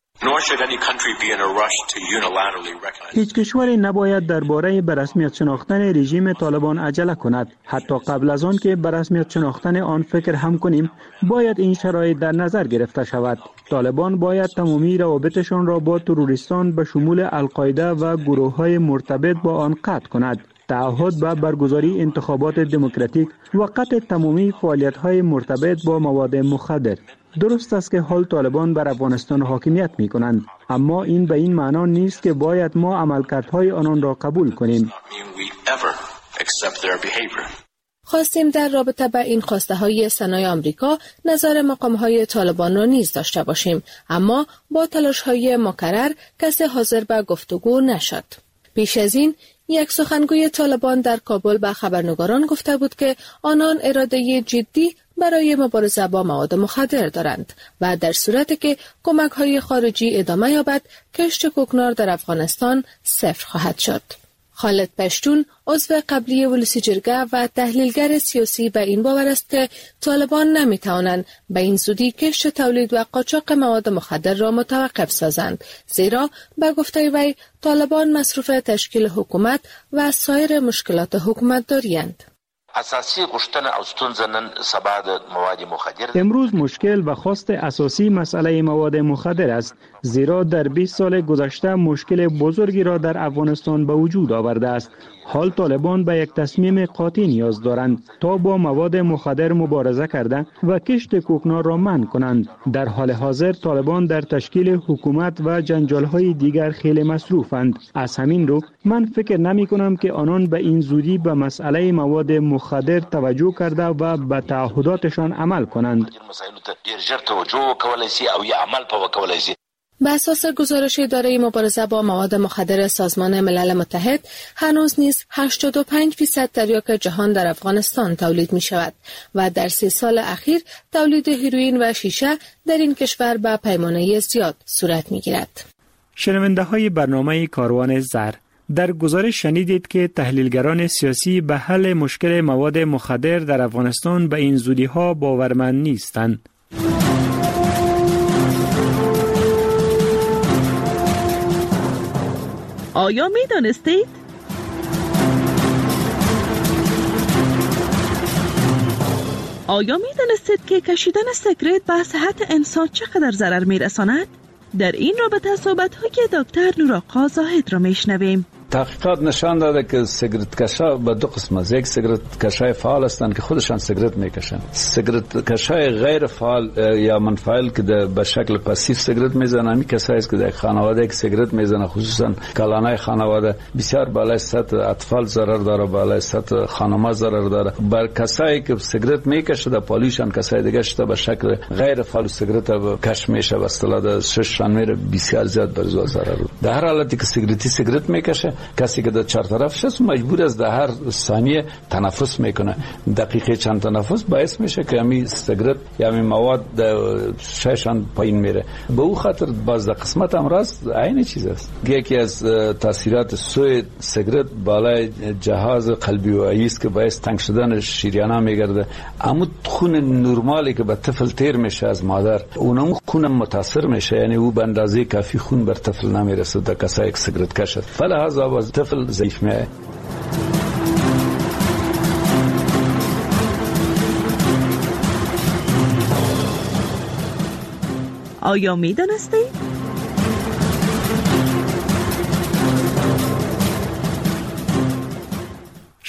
هیچ کشوری نباید درباره به رسمیت شناختن رژیم طالبان عجله کند. حتی قبل از آن که به رسمیت شناختن آن فکر هم کنیم، باید این شرایط در نظر گرفته شود. طالبان باید تمامی روابطشان را با تروریستان به شمول القاعده و گروه‌های مرتبط با آن قطع کند. تعهد به برگزاری انتخابات دموکراتیک و قطع تمامی فعالیت‌های مرتبط با مواد مخدر. درست است که حال طالبان بر افغانستان حاکمیت می کنند، اما این به این معنا نیست که باید ما عملکردهای آنان را قبول کنیم. خواستیم در رابطه با این خواسته های سنای آمریکا نظر مقام های طالبان را نیز داشته باشیم، اما با تلاش های مکرر کسی حاضر به گفتگو نشد. پیش از این یک سخنگوی طالبان در کابل به خبرنگاران گفته بود که آنان اراده جدی برای مبارزه با مواد مخدر دارند و در صورتی که کمک‌های خارجی ادامه یابد، کشت کوکنار در افغانستان صفر خواهد شد. خالد پشتون، عضو قبلی ولسی جرگه و تحلیلگر سیاسی، به این باور است که طالبان نمی‌توانند به این زودی کشت تولید و قاچاق مواد مخدر را متوقف سازند، زیرا به گفته وی طالبان مصروف تشکیل حکومت و سایر مشکلات حکومت داری‌اند. اساسی غشتن او ستونزه نن سبا د مواد مخدر. امروز مشکل و خواست اساسی مسئله مواد مخدر است، زیرا در 20 سال گذشته مشکل بزرگی را در افغانستان به وجود آورده است. حال طالبان به یک تصمیم قاطع نیاز دارند تا با مواد مخدر مبارزه کرده و کشت کوکنار را منع کنند. در حال حاضر طالبان در تشکیل حکومت و جنجال‌های دیگر خیلی مصروفند. از همین رو من فکر نمی کنم که آنان به این زودی به مسئله مواد مخدر توجه کرده و به تعهداتشان عمل کنند. به اساس گزارش اداره مبارزه با مواد مخدر سازمان ملل متحد، هنوز نیز 85% تریاک جهان در افغانستان تولید می شود و در 3 سال اخیر تولید هیروئین و شیشه در این کشور به پیمانه زیاد صورت می گیرد. شنونده های برنامه کاروان زر، در گزارش شنیدید که تحلیلگران سیاسی به حل مشکل مواد مخدر در افغانستان به این زودی ها باورمند نیستند. آیا می دانستید؟ آیا می دانستید که کشیدن سیگارت به صحت انسان چقدر ضرر می رساند؟ در این رابطه صحبت‌های دکتر نورآقا زاهد را میشنویم. تحقیقات نشان داده که سیگارت کشا به 2 قسم است. یک سیگارت کشای فعال هستند که خودشان سیگارت میکشند. سیگارت کشای غیر فعال یا منفعل که به شکل پاسیو سیگارت میزنند. این کسایی است که در خانواده یک سیگارت میزنند، خصوصا کلانای خانواده، بسیار بالای سطح اطفال ضرر داره، بالای سطح خانم‌ها ضرر داره. بر کسایی که سیگارت میکشند در پالیشان، کسای دیگه شده به شکل غیر فعال سیگارت کش میشه، به اصطلاح شششان میره، بسیار زیاد بر ضرر. در هر حالتی که سیگارت میکشه، کسی که در چهارطرف شست مجبور است در هر ثانیه تنفس میکنه. دقیقه چند تنفس باعث میشه که همین سیگارت یا همین مواد شایشان پایین میره. به او خاطر باز در قسمت امراض عین چیز است. یکی از تاثیرات سوی سیگارت بالای جهاز قلبی و عیی است که باعث تنگ شدن شریان‌ها میگرده. اما خون نرمالی که به طفل تیر میشه از مادر، اونم خون متاثر میشه، یعنی او به اندازه کافی خون بر طفل نمیرسه در کسایی که سیگارت کشه. فلهذا باز طفل ضعیف میشه. آیا می دانستید؟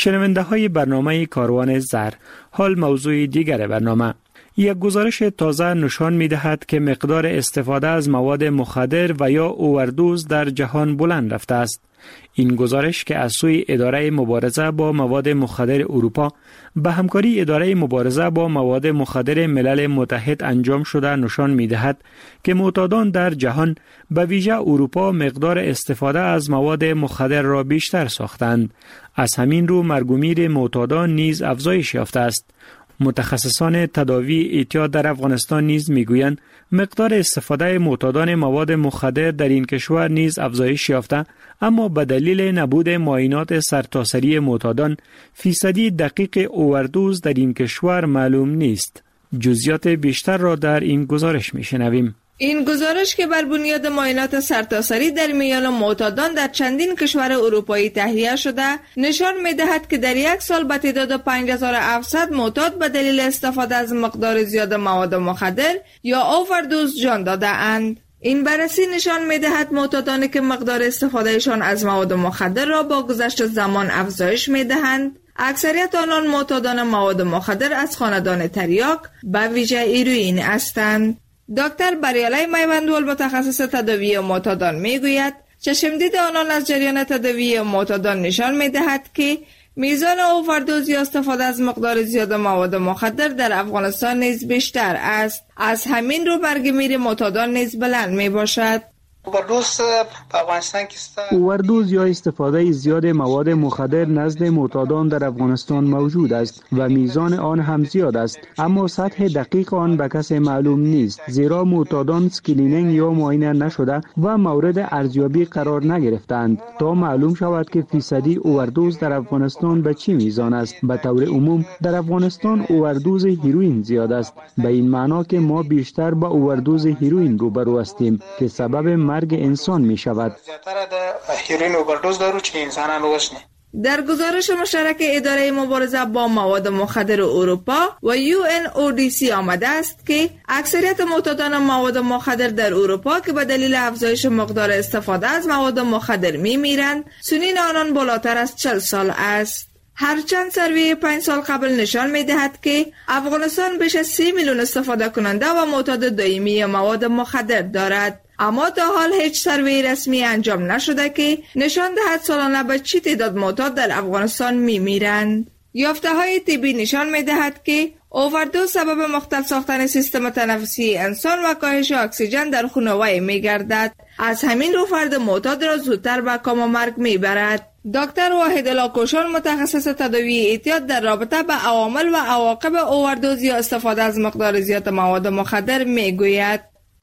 شنونده های برنامه کاروان زهر، حال موضوع دیگر برنامه. یک گزارش تازه نشان می دهد که مقدار استفاده از مواد مخدر و یا اووردوز در جهان بلند رفته است. این گزارش که از سوی اداره مبارزه با مواد مخدر اروپا به همکاری اداره مبارزه با مواد مخدر ملل متحد انجام شده نشان می دهد که معتادان در جهان به ویژه اروپا مقدار استفاده از مواد مخدر را بیشتر ساختند. از همین رو مرگ و میر معتادان نیز افزایش یافته است. متخصصان تداوی اعتیاد در افغانستان نیز میگویند مقدار استفاده معتادان مواد مخدر در این کشور نیز افزایش یافته، اما به دلیل نبود معاینات سرتاسری معتادان فیصدی دقیق اووردوز در این کشور معلوم نیست. جزئیات بیشتر را در این گزارش میشنویم. این گزارش که بر بنیاد معاینات سرتاسری در میان معتادان در چندین کشور اروپایی تهیه شده نشان می‌دهد که در یک سال به تعداد 5700 معتاد به دلیل استفاده از مقدار زیاد مواد مخدر یا اووردوز جان داده اند. این بررسی نشان می‌دهد معتادانی که مقدار استفادهشان از مواد مخدر را با گذشت زمان افزایش می‌دهند، اکثریت آنان معتادان مواد مخدر از خاندان تریاک به ویژه هیروئین هستند. دکتر بریالی میوندول متخصص تداوی معتادان میگوید چشمدید آنان از جریان تداوی معتادان نشان میدهد که میزان اووردوز یا استفاده از مقدار زیاد مواد مخدر در افغانستان نیز بیشتر است. از همین رو مرگ میر معتادان نیز بلند می باشد. اووردوز یا استفاده زیاد مواد مخدر نزد معتادان در افغانستان موجود است و میزان آن هم زیاد است، اما سطح دقیق آن به کسی معلوم نیست، زیرا معتادان اسکرینینگ یا معاینه نشده و مورد ارزیابی قرار نگرفتند تا معلوم شود که فیصدی اووردوز در افغانستان به چه میزان است. به طور عموم در افغانستان اووردوز هیروئین زیاد است، به این معنا که ما بیشتر با اووردوز هیروئین روبرو هستیم که سبب مرگ انسان می شود. در گزارش مشترک اداره مبارزه با مواد مخدر اروپا و UNODC آمده است که اکثریت معتادان مواد مخدر در اروپا که به دلیل افزایش مقدار استفاده از مواد مخدر می میرند، سنین آنان بالاتر از 40 سال است. هرچند سروی 5 سال قبل نشان می دهد که افغانستان بیش از 30 میلیون استفاده کننده و معتاد دائمی مواد مخدر دارد، اما تا حال هیچ سروی رسمی انجام نشده که نشان دهد سالانه به چه تعداد معتاد در افغانستان می میرند. یافته های طبی نشان می دهد که اووردوز سبب مختل ساختن سیستم تنفسی انسان و کاهش اکسیژن در خون وی می گردد. از همین رو فرد معتاد را زودتر به کام و مرگ می برد. دکتر وحیدالله کوشان متخصص تداوی اعتیاد در رابطه به عوامل و عواقب اووردوز یا استفاده از مقدار زیاد مواد مخدر می گوید.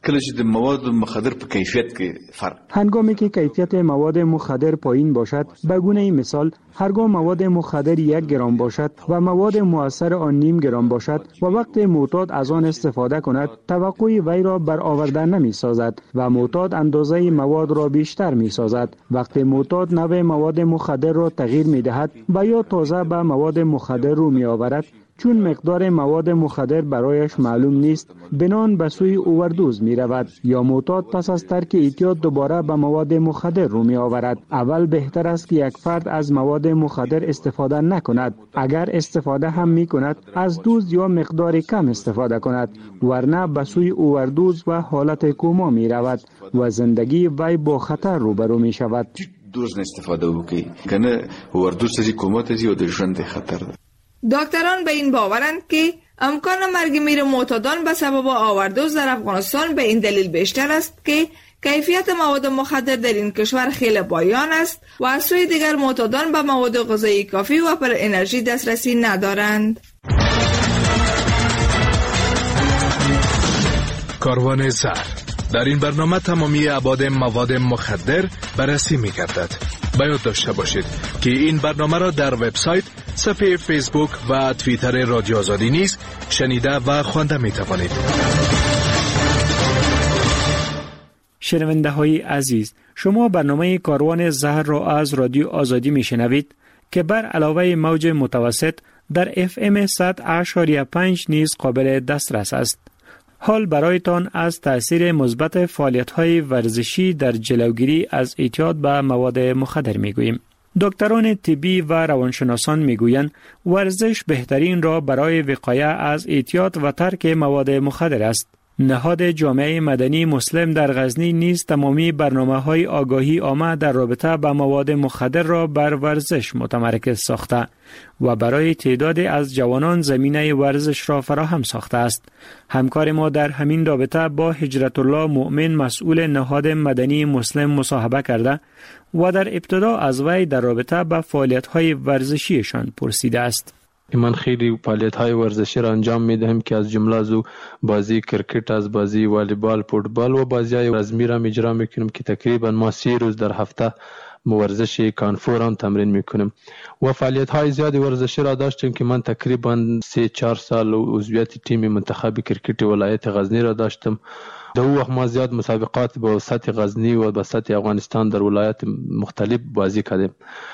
مواد مخدر په کیفیت کې فرق. هنگامی که کیفیت مواد مخدر پایین باشد، به گونه مثال هرگاه مواد مخدر 1 گرم باشد و مواد مؤثر آن نیم گرم باشد و وقت معتاد از آن استفاده کند، توقع وی را برآورده نمی سازد و معتاد اندازه مواد را بیشتر می سازد. وقت معتاد نوع مواد مخدر را تغییر می دهد و یا تازه به مواد مخدر رو می آورد، چون مقدار مواد مخدر برایش معلوم نیست، بنان به سوی اووردوز می رود یا معتاد پس از ترک اعتیاد دوباره به مواد مخدر رو می آورد. اول بهتر است که یک فرد از مواد مخدر استفاده نکند. اگر استفاده هم می کند، از دوز یا مقدار کم استفاده کند، ورنه به سوی اووردوز و حالت کوما می رود و زندگی وی با خطر روبرو می شود. دوز استفاده وکړي کنه اووردوز ته کوما ته او د ژوند خطر ده. دکتران به این باورند که امکان مرگ میر معتادان به سبب اووردوز در افغانستان به این دلیل بیشتر است که کیفیت مواد مخدر در این کشور خیلی پایان است و از سوی دیگر معتادان به مواد غذایی کافی و پر انرژی دسترسی ندارند. کاروان زهر در این برنامه تمامی ابعاد مواد مخدر بررسی می‌گردد. باید داشته باشید که این برنامه را در وبسایت، صفحه فیسبوک و توییتر رادیو آزادی نیز شنیده و خوانده می‌توانید. شنونده های عزیز، شما برنامه کاروان زهر را از رادیو آزادی میشنوید که بر علاوه موج متوسط در FM 100.5 نیز قابل دسترس است. حال برایتان از تأثیر مثبت فعالیت‌های ورزشی در جلوگیری از اعتیاد به مواد مخدر میگوییم. دکتران طبی و روانشناسان میگویند ورزش بهترین راه برای وقایه از اعتیاد و ترک مواد مخدر است. نهاد جامعه مدنی مسلم در غزنی نیز تمامی برنامه‌های آگاهی عامه در رابطه با مواد مخدر را بر ورزش متمرکز ساخته و برای تعدادی از جوانان زمینه ورزش را فراهم ساخته است. همکار ما در همین رابطه با هجرت الله مؤمن مسئول نهاد مدنی مسلم مصاحبه کرده و در ابتدا از وی در رابطه با فعالیت‌های ورزشیشان پرسیده است. من خیلی فعالیت‌های ورزشی را انجام می‌دهم که از جمله از بازی کرکت، از بازی والیبال، فوتبال و بازی‌های رزمی را اجرا می‌کنم که تقریبا ما 3 روز در هفته ورزش کانفور هم تمرین می‌کنم و فعالیت‌های زیادی ورزشی را داشتم که من تقریبا 3-4 سال عضویت تیم منتخب کرکت ولایت غزنی را داشتم. در اون وقت ما زیاد مسابقات با سطح غزنی و با سطح افغانستان در ولایت مختلف بازی کردیم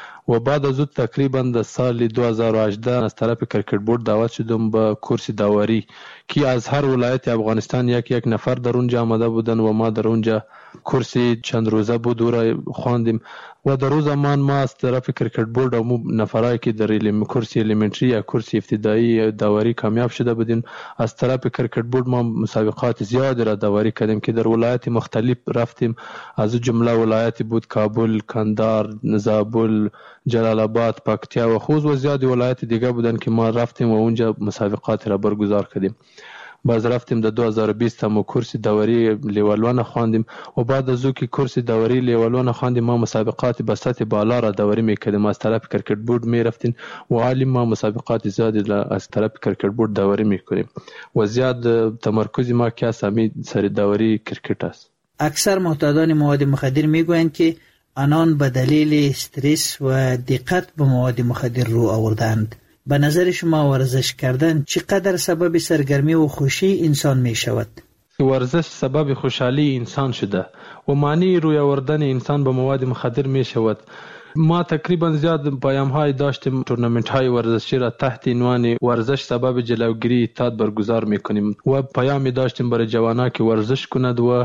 و بعد از اون تقریبا در سال 2018 از طرف کرکت بورد دعوت شدم به کورس داوری که از هر ولایت افغانستان یک نفر در اونجا آمده بودن و ما در اونجا کورس چند روزه بود و را خواندیم و در روز زمان ما از طرف کرکت بورد و نفرایی که در کورس الیمنتری یا کورس ابتدایی داوری کامیاب شده بودیم از طرف کرکت بورد ما مسابقات زیاد را داوری کردیم که در ولایت مختلف رفتیم. از جمله ولایت بود کابل، کندهار، زابل، جلال آباد، پکتیا و خوست و زیاد ولایت دیگه بودن که ما رفتیم و اونجا مسابقات را برگزار کردیم. باز رفتیم در 2020 هم کورس داوری لیول 1 خواندیم و بعد از او که کورس داوری لیول 1 خواندیم ما مسابقات به سطح بالا را داوری میکردیم. از طرف کرکت بورد میرفتیم و حالی ما مسابقات زیادی از طرف کرکت بورد داوری میکنیم و زیاد تمرکز ما که همین سر داوری کرکت است. اکثر معتادان مواد مخدر میگویند که آنان به دلیل استرس و دقت به مواد مخدر رو آوردند. به نظر شما ورزش کردن چقدر سبب سرگرمی و خوشی انسان می شود؟ ورزش سبب خوشحالی انسان شده و معنی روی آوردن انسان به مواد مخدر می شود. ما تقریبا زیاد پیام‌های داشتیم تورنمنت‌های ورزشی را تحت عنوان ورزش سبب جلوگیری اعتیاد برگزار می‌کنیم و پیامی داشتیم برای جوانان که ورزش کنند و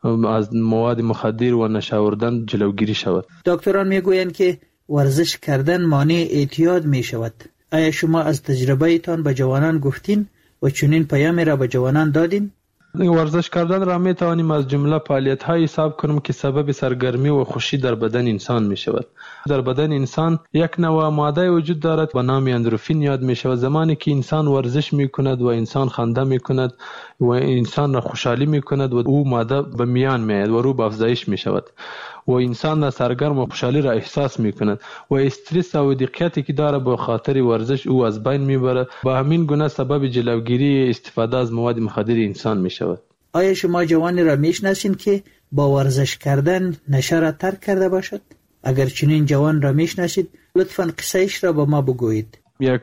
از مواد مخدر و نشه آوردن جلوگیری شود. دکتران میگویند که ورزش کردن مانع اعتیاد می شود. آیا شما از تجربه تان به جوانان گفتین و چنین پیامی را به جوانان دادین؟ ورزش کردن را می توانیم از جمله فعالیت‌های حساب کنیم که سبب سرگرمی و خوشی در بدن انسان می شود. در بدن انسان یک نوع ماده وجود دارد به نام اندروفین یاد می شود. زمانی که انسان ورزش می کند و انسان خنده می کند و انسان را خوشحالی می کند و او ماده به میان می آید و رو به افزایش می شود و انسان را سرگرم و خوشحالی را احساس می کند و استرس و دقتی که داره به خاطر ورزش او از بین می بره. با همین گونه سبب جلوگیری استفاده از مواد مخدر انسان می شود. آیا شما جوانی را میشناسید که با ورزش کردن نشه را ترک کرده باشد؟ اگر چنین جوان را میشناسید لطفاً قصه‌اش را با ما بگویید. یک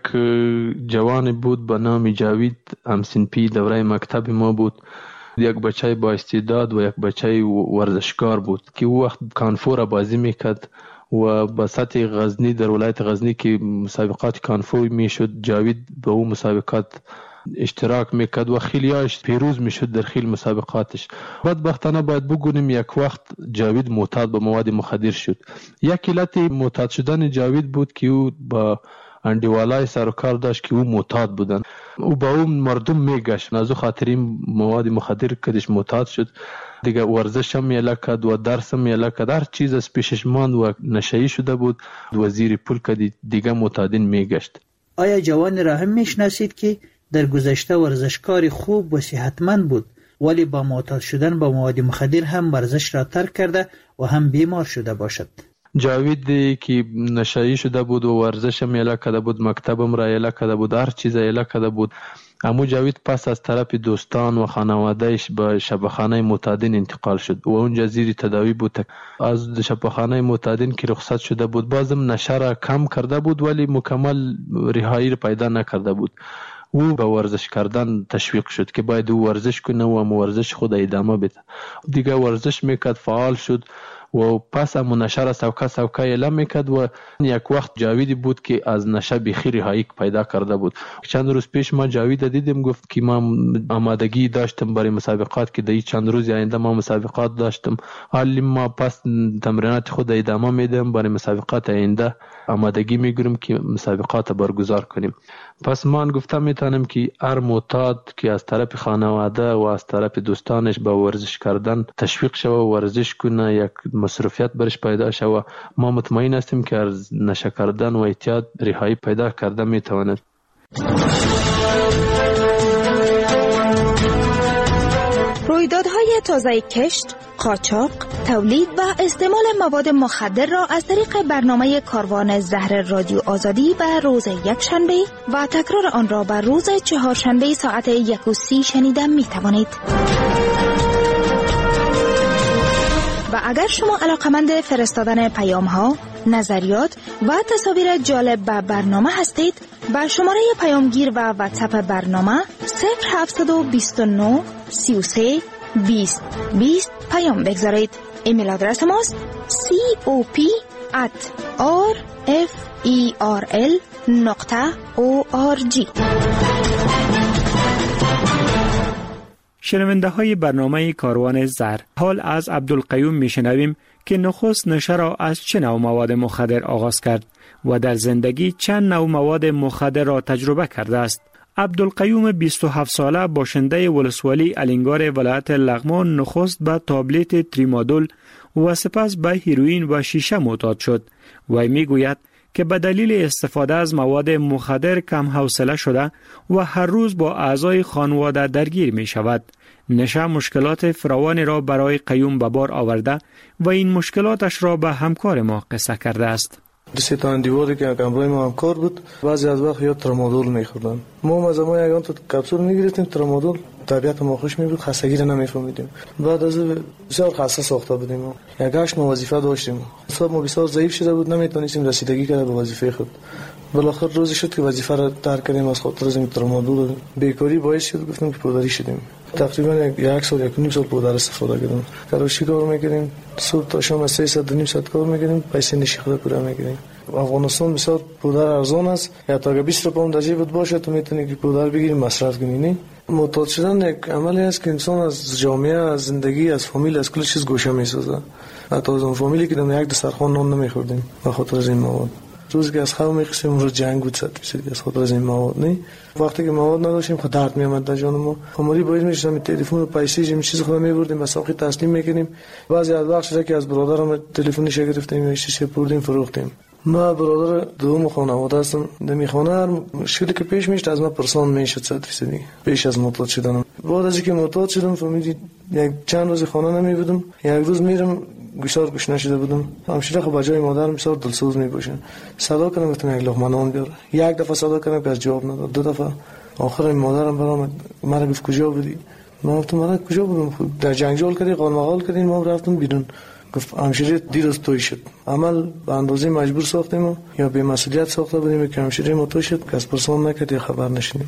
جوان بود به نام جاوید، همسنپی دوره مکتب ما بود. یک بچه با استعداد و یک بچه ورزشکار بود که او وقت کانفور بازی میکرد و به سطح غزنی در ولایت غزنی که مسابقات کانفور میشد جاوید به اون مسابقات اشتراک میکرد و خیلیاش پیروز میشد در خیلی مسابقاتش. بدبختانه باید بگوییم یک وقت جاوید معتاد به مواد مخدر شد. یک علت معتاد شدن جاوید بود که او با اندیوالای سرکار داشت که او معتاد بودن. او با اون مردم میگشت از خاطر این مواد مخدر کدش معتاد شد. دیگه ورزش هم میله کرد و درس هم میله کرد. هر چیز از پیشش ماند و نشهی شده بود و زیر پول کدی دیگه معتادین میگشت. آیا جوانی را هم میشناسید که در گذشته ورزشکار خوب و صحتمند بود ولی با معتاد شدن با مواد مخدر هم ورزش را ترک کرده و هم بیمار شده باشد؟ جاوید که نشایی شده بود و ورزش هم یله کرده بود، مکتبم را یله کرده بود، هر چیز یله کرده بود. اما جاوید پس از طرف دوستان و خانوادهش به شبخانه معتادین انتقال شد و اونجا زیر تداوی بود. از شبخانه معتادین که رخصت شده بود بازم نشه را کم کرده بود ولی مکمل رهایی را پیدا نکرده بود. او به ورزش کردن تشویق شد که باید او ورزش کنه و ورزش خود ادامه بده. دیگه ورزش میکرد، فعال شد و پس هم نشه سوکه اعلام میکرد و یک وقت جاویدی بود که از نشه بخی رهایی پیدا کرده بود. چند روز پیش ما جاوید دیدیم، گفت که ما آمادگی داشتم برای مسابقات که در چند روز آینده ما مسابقات داشتم، حالی ما پس تمرینات خود ادامه میدیم، برای مسابقات آینده آمادگی میگیریم که مسابقات برگزار کنیم. پس من گفتم میتونم که هر معتاد که از طرف خانواده و از طرف دوستانش به ورزش کردن تشویق شوه، ورزش کنه، یک مصروفیت برش پیدا شوه. ما مطمئن هستیم که از نشه کردن و اعتیاد رهایی پیدا کرده میتواند. رویدادهای تازه کشت، قاچاق، تولید و استعمال مواد مخدر را از طریق برنامه کاروان زهر رادیو آزادی به روز یکشنبه و تکرار آن را به روز چهارشنبه ساعت 1:30 شنیده می توانید. و اگر شما علاقمند فرستادن پیام ها، نظریات و تصاویر جالب به برنامه هستید، با شماره پیامگیر و واتساپ برنامه 0729 33 20 20 پیام بگذارید. ایمیل آدرس ماست cop@rferl.org. شنونده های برنامه کاروان زهر، حال از عبدالقیوم میشنویم که نخست نشه را از چه نوع مواد مخدر آغاز کرد و در زندگی چند نوع مواد مخدر را تجربه کرده است. عبدالقیوم 27 ساله باشنده ولسوالی الینگار ولایت لغمان نخست به تابلت تریمادول و سپس به هیروئین و شیشه معتاد شد و میگوید که به دلیل استفاده از مواد مخدر کم حوصله شده و هر روز با اعضای خانواده درگیر می شود. نشه مشکلات فراوانی را برای قیوم به بار آورده و این مشکلاتش را به همکار ما قصه کرده است. دوستان دیواری که همراه ما همکار بود، بعضی از وقت یا ترامادول می‌خوردن. ما از ما یگان تو کپسول می‌گرفتیم ترامادول، طبیعت ما خوش می‌بود، خستگی را نمی‌فهمیدیم. بعد از بسیار خسته ساخته بودیم. یک 8 ماه وظیفه داشتیم. حساب ما بسیار ضعیف شده بود، نمی‌تونستیم رسیدگی کنیم به وظیفه خود. بالاخره روزی شد که وظیفه را ترک کردیم از خاطر از ترامادول. بیکاری باعث شد گفتیم که پودری شدیم. تقریبا یک سال یک نیم سال پودر استفاده کردیم. کارشی کار می‌کردیم، صبح تا شام 300 تا نیم ساعت کار می‌کردیم، پیسه نشی خود پورا می‌کردیم. افغانستان بسیار پودر ارزان است، یا تا اگه 20 پوند در جیبت باشه تو میتونی که پودر بگیری مصرف کنی. نه معتاد شدن یک عملی است که انسان از جامعه، از زندگی، از فامیل، از کل چیز گوشه میسازه. حتی از اون فامیلی که در یک دسترخوان نان نمیخوردیم به خاطر از این مواد. روزی که از خواب میخواستیم اون رو جنگ بود 100% از خاطر از این مواد. نه وقتی که مواد نداشتیم خود درد میامد در جان ما. خماری باید میشدم تلفن و پیسه این چیز خود میبردیم مساقی تسلیم میکنیم. بعضی از وقت شده که از برادرم تلفنش گرفتیم یا چیزی بردیم فروختیم. ما برادر دوم خانواده هستم. در میخانه مشکلی که پیش میشد از ما پرسان میشد 100% پیش از معتاد شدنم. بعد از اینکه معتاد شدم فهمیدید یک چند روز خانه نمی بودم. یک روز میرم گوشار گوش نشده بودم. همشیره خب بجای مادرم بسیار دلسوز میباشه. صدا کردم گفتم یک لقمه نان بیار. یک دفعه صدا کردم که از جواب نداد. دو دفعه آخر مادرم برام مرا گفت کجا بودی؟ من گفتم من کجا بودم؟ در جنگجال کردی قالمقال کردین ما رفتم بیرون. گفت همشیره دیروز توی شد. عمل به اندازه مجبور ساختیم یا به مسئولیت ساخته بودیم که همشیره ما توی شد که از پرسان نکرد یا خبر نشنیم.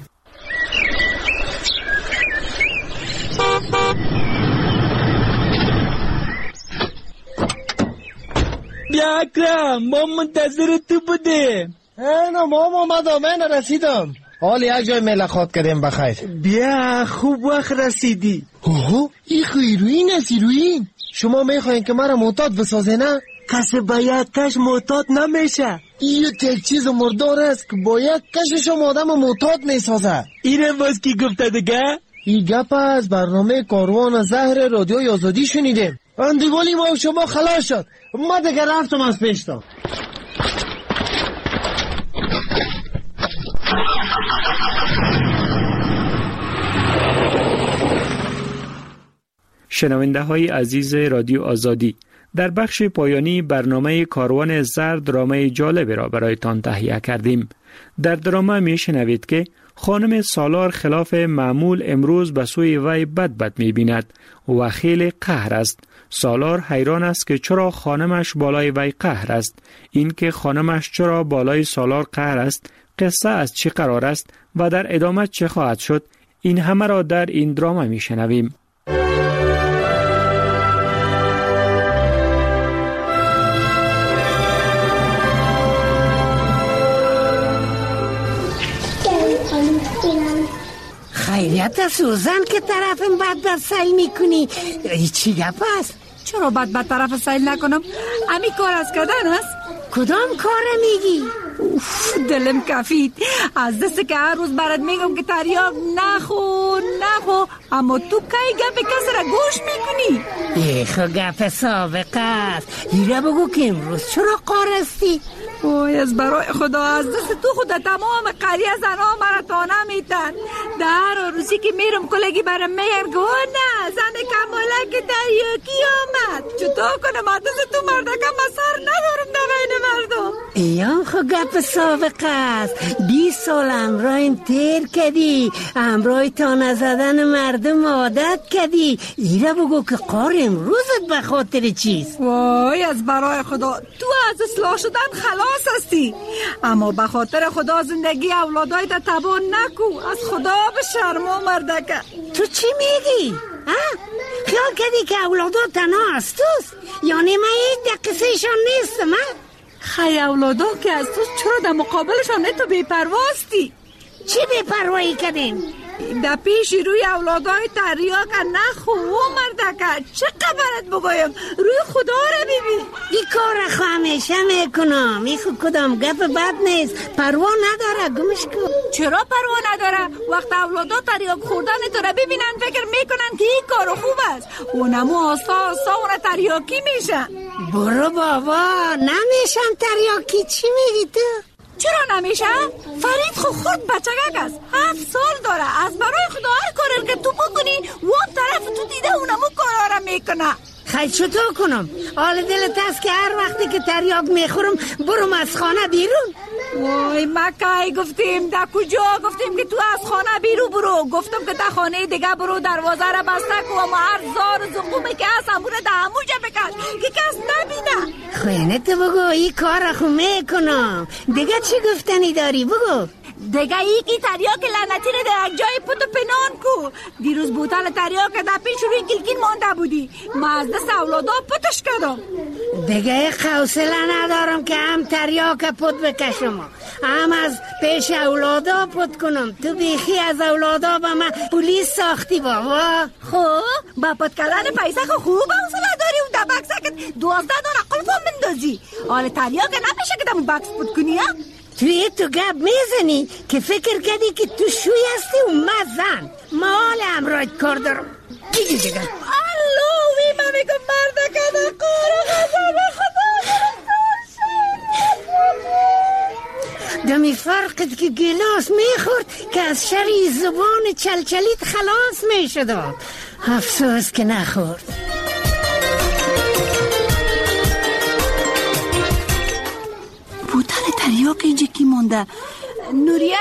بیا اکرم ما منتظر تو بودیم. نه مام آمدم من رسیدم. حال یک جای ملاقات کردیم بخیر. بیا خوب وقت رسیدی. اوه این هیروئین است هیروئین. شما میخواین که مرا معتاد بسازه نه؟ کسی با یک کش معتاد نمیشه. این یک چیز مردار است که با یک کشش آدم معتاد میسازه. اینه باز کی گفته دیگه؟ این گپ از برنامه کاروان زهر رادیوی آزادی شنیدیم. اندیوالی ما شما خلاص شد. ما دیگه رفتم از پیشتا. شنونده های عزیز رادیو آزادی، در بخش پایانی برنامه کاروان زهر درامه جالب را برایتان تهیه کردیم. در درامه می شنوید که خانم سالار خلاف معمول امروز به سوی وی بد می بیند و خیلی قهر است. سالار حیران است که چرا خانمش بالای وی قهر است. این که خانمش چرا بالای سالار قهر است، قصه از چی قرار است و در ادامه چه خواهد شد، این همه را در این درامه می شنویم. خیریت سوزن که طرفم بد سیل میکنی. چی گپ است؟ چرا بد طرف سیل نکنم؟ امی کار از کردن است. کدام کار میگی؟ دلم کفید از دست که هر روز برات میگم که تریاک نخو اما تو کی گپ کس را گوش میکنی؟ خو گپ سابقه است. ایره بگو که امروز چرا قارستی؟ وای از برای خدا از دست تو خود تمام قریه زنها مرا تانه میتن. در روزی که میرم کلگی برم میگن که نه زن کمالک تریاکی آمد. چطور کنم از دست تو مردکم مسار ندارم در بین مردم. ایام خو گپ سابقه است. 20 سال امرایم تیر کردی، امرای تانه زدن مردم عادت کردی. ایره بگو که قار امروزت به خاطر چیست؟ وای از برای خدا تو از اصلاح شدن خلاص هستی، اما به خاطر خدا زندگی اولادای تا تباه نکو. از خدا به شرما مردکه. تو چی میگی؟ خیال کردی که اولادا تنها از توست؟ یعنی من این دقیقشان نیستم؟ خی اولادا که از توست چرا در مقابلشان تو بی‌پرواستی؟ چی بی‌پروایی کردیم؟ در پیش روی اولادای تریاک نخو مردکه. چه قبرت بگویم؟ روی خدا را ببین. این کار خو همیشه میکنم. این خو کدام گپ بد نیست. پروا نداره. گمش کن. چرا پروا نداره؟ وقت اولادا تریاک خوردن تو را ببینن فکر میکنن که این کار خوب است. اونمو آسا اونا تریاکی میشن. برو بابا نمیشن تریاکی. چی میگی تو؟ چرا نمیشه؟ فرید خورد بچگک است. 7 سال داره. از برای خدا هر کاری که تو بکنی وان طرف تو دیده اونمو کارا را میکنه. خیلی چطور کنم؟ حال دلت هست که هر وقتی که تریاک میخورم برم از خانه بیرون؟ وای مکای گفتیم در کجا گفتیم که تو از خانه بیرون برو. گفتم که در خانه دیگه برو دروازه را بسته کو و هر زار و زقومی که هست همونه در هموجه بکش که کس نبینه. خوینه تو بگو این کار خو میکنم. دیگه چی گفتنی داری بگو؟ دیگه یکی تریاک لعنتی رو در یک جای پتو پنان کو. دیروز بوتل تریاک در پیش روی گلگین مانده بودی. ما از دست اولادا پتش کردم. دیگه حوصله ندارم که هم تریاک پت بکشم هم از پیش اولادا پت کنم. تو بیخی از اولادا با من پولیس ساختی بابا. خب با پت کردن پیسه خوب حوصله داری و در بکسک 12 دانه قلفا مندازی. حال تریاک نمیشه که در بکس پت کنی ها؟ توی تو گپ میزنی که فکر کردی که تو شوی هستی و من زن. ما حال امراید کار دارم. دیگه اللوی من میگم مرده که در قاره غزه به خدا دمی فرقت که گلاس میخورد که از شری زبان چلچلیت خلاص میشد. افسوس که نخورد. بوتل تریاک اینجا کی مونده؟ نوریا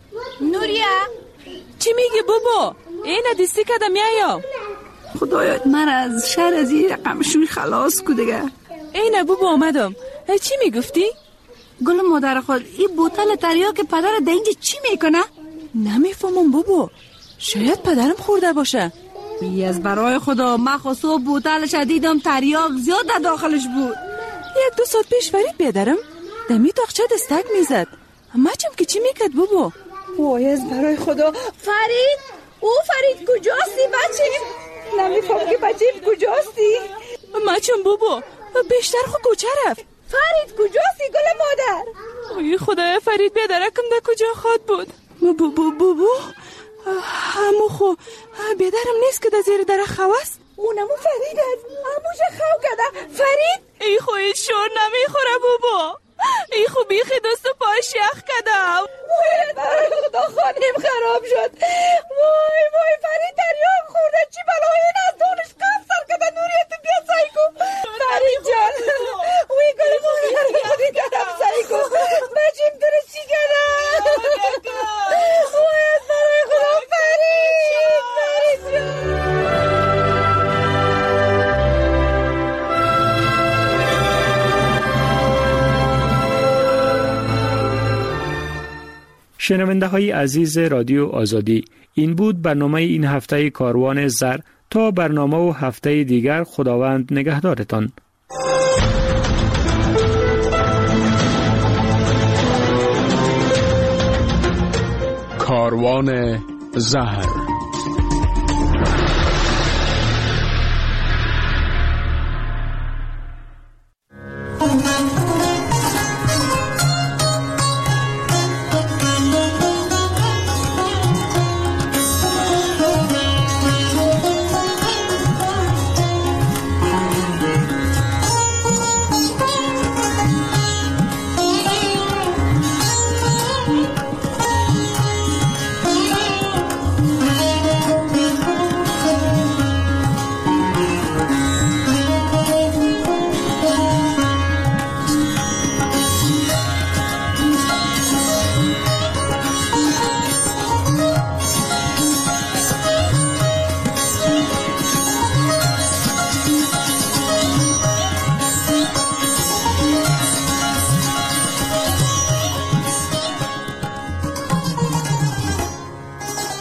چی میگی بابا؟ این دیستی کدم یا خدایات من از شهر از این رقم شوی خلاص کو دیگه. این بابا آمدم. چی میگفتی؟ گل مادر خود این بوتل تریاک پدر در اینجا چی میکنه؟ نمیفهمم بابا. شاید پدرم خورده باشه. از برای خدا من خواستو بوتلش دیدم تریاک زیاد در داخلش بود. 1-2 ساعت پیش فرید بیادرم دمی تاقچه دستک میزد. مچم که چی میکرد بابا؟ وای از برای خدا فرید کجاستی بچیم؟ نمیفهم که بچیم کجاستی؟ مچم بابا بیشتر خود کوچه رفت. فرید کجاستی گل مادر؟ اوی خدای فرید بیادرکم در کجا خواد بود؟ بابا همو خو بیادرم نیست که در زیر در خواست؟ اونمو فرید هست. هموشه خو کده فرید؟ ای خو این شور نمیخوره بابا. ای خو بیخی دست و پای شیخ کدم. وای برای خدا خانیم خراب شد. وای فرید تریاک خورده. چی بلای این از دونش قف سر کده. نوریت بیا سعی کن فرید جان. وی گل مادر خودی کدم سعی کن. بچیم داره چی کده. وای از برای خدا فرید جان. شنونده های عزیز رادیو آزادی، این بود برنامه این هفته کاروان زر. تا برنامه و هفته دیگر خداوند نگهدارتان. کاروان زهر